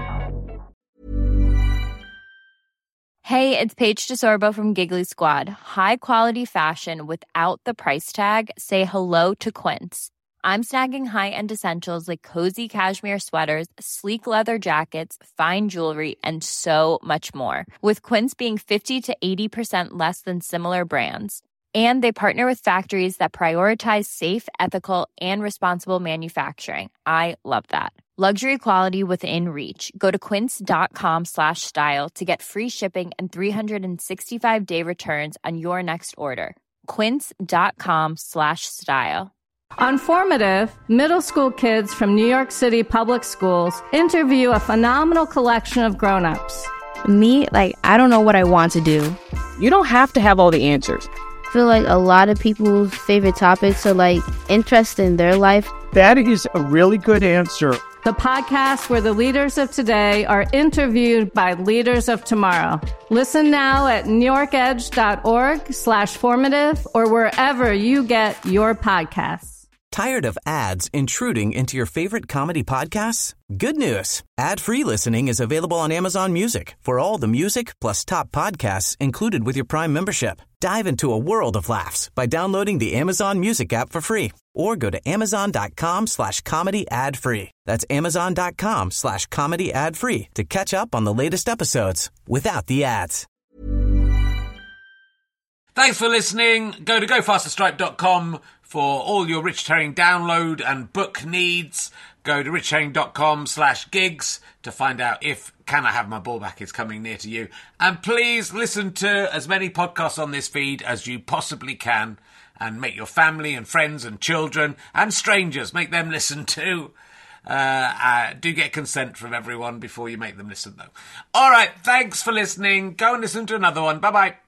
Hey, it's Paige DeSorbo from Giggly Squad. High quality fashion without the price tag. Say hello to Quince. I'm snagging high-end essentials like cozy cashmere sweaters, sleek leather jackets, fine jewelry, and so much more. With Quince being fifty to eighty percent less than similar brands. And they partner with factories that prioritize safe, ethical, and responsible manufacturing. I love that. Luxury quality within reach. Go to quince.com slash style to get free shipping and three sixty-five day returns on your next order. Quince.com slash style.
On Formative, middle school kids from New York City public schools interview a phenomenal collection of grown-ups.
Me, like, I don't know what I want to do. You don't have to have all the answers.
I feel like a lot of people's favorite topics are like interest in their life.
That is a really good answer.
The podcast where the leaders of today are interviewed by leaders of tomorrow. Listen now at newyorkedge.org slash formative or wherever you get your podcasts.
Tired of ads intruding into your favorite comedy podcasts? Good news. Ad-free listening is available on Amazon Music for all the music plus top podcasts included with your Prime membership. Dive into a world of laughs by downloading the Amazon Music app for free or go to amazon.com slash comedy ad free. That's amazon.com slash comedy ad free to catch up on the latest episodes without the ads.
Thanks for listening. Go to go faster stripe dot com for all your Richard Herring download and book needs. Go to richardherring.com slash gigs to find out if Can I Have My Ball Back is coming near to you. And please listen to as many podcasts on this feed as you possibly can and make your family and friends and children and strangers, make them listen too. Uh, uh, do get consent from everyone before you make them listen, though. All right, thanks for listening. Go and listen to another one. Bye-bye.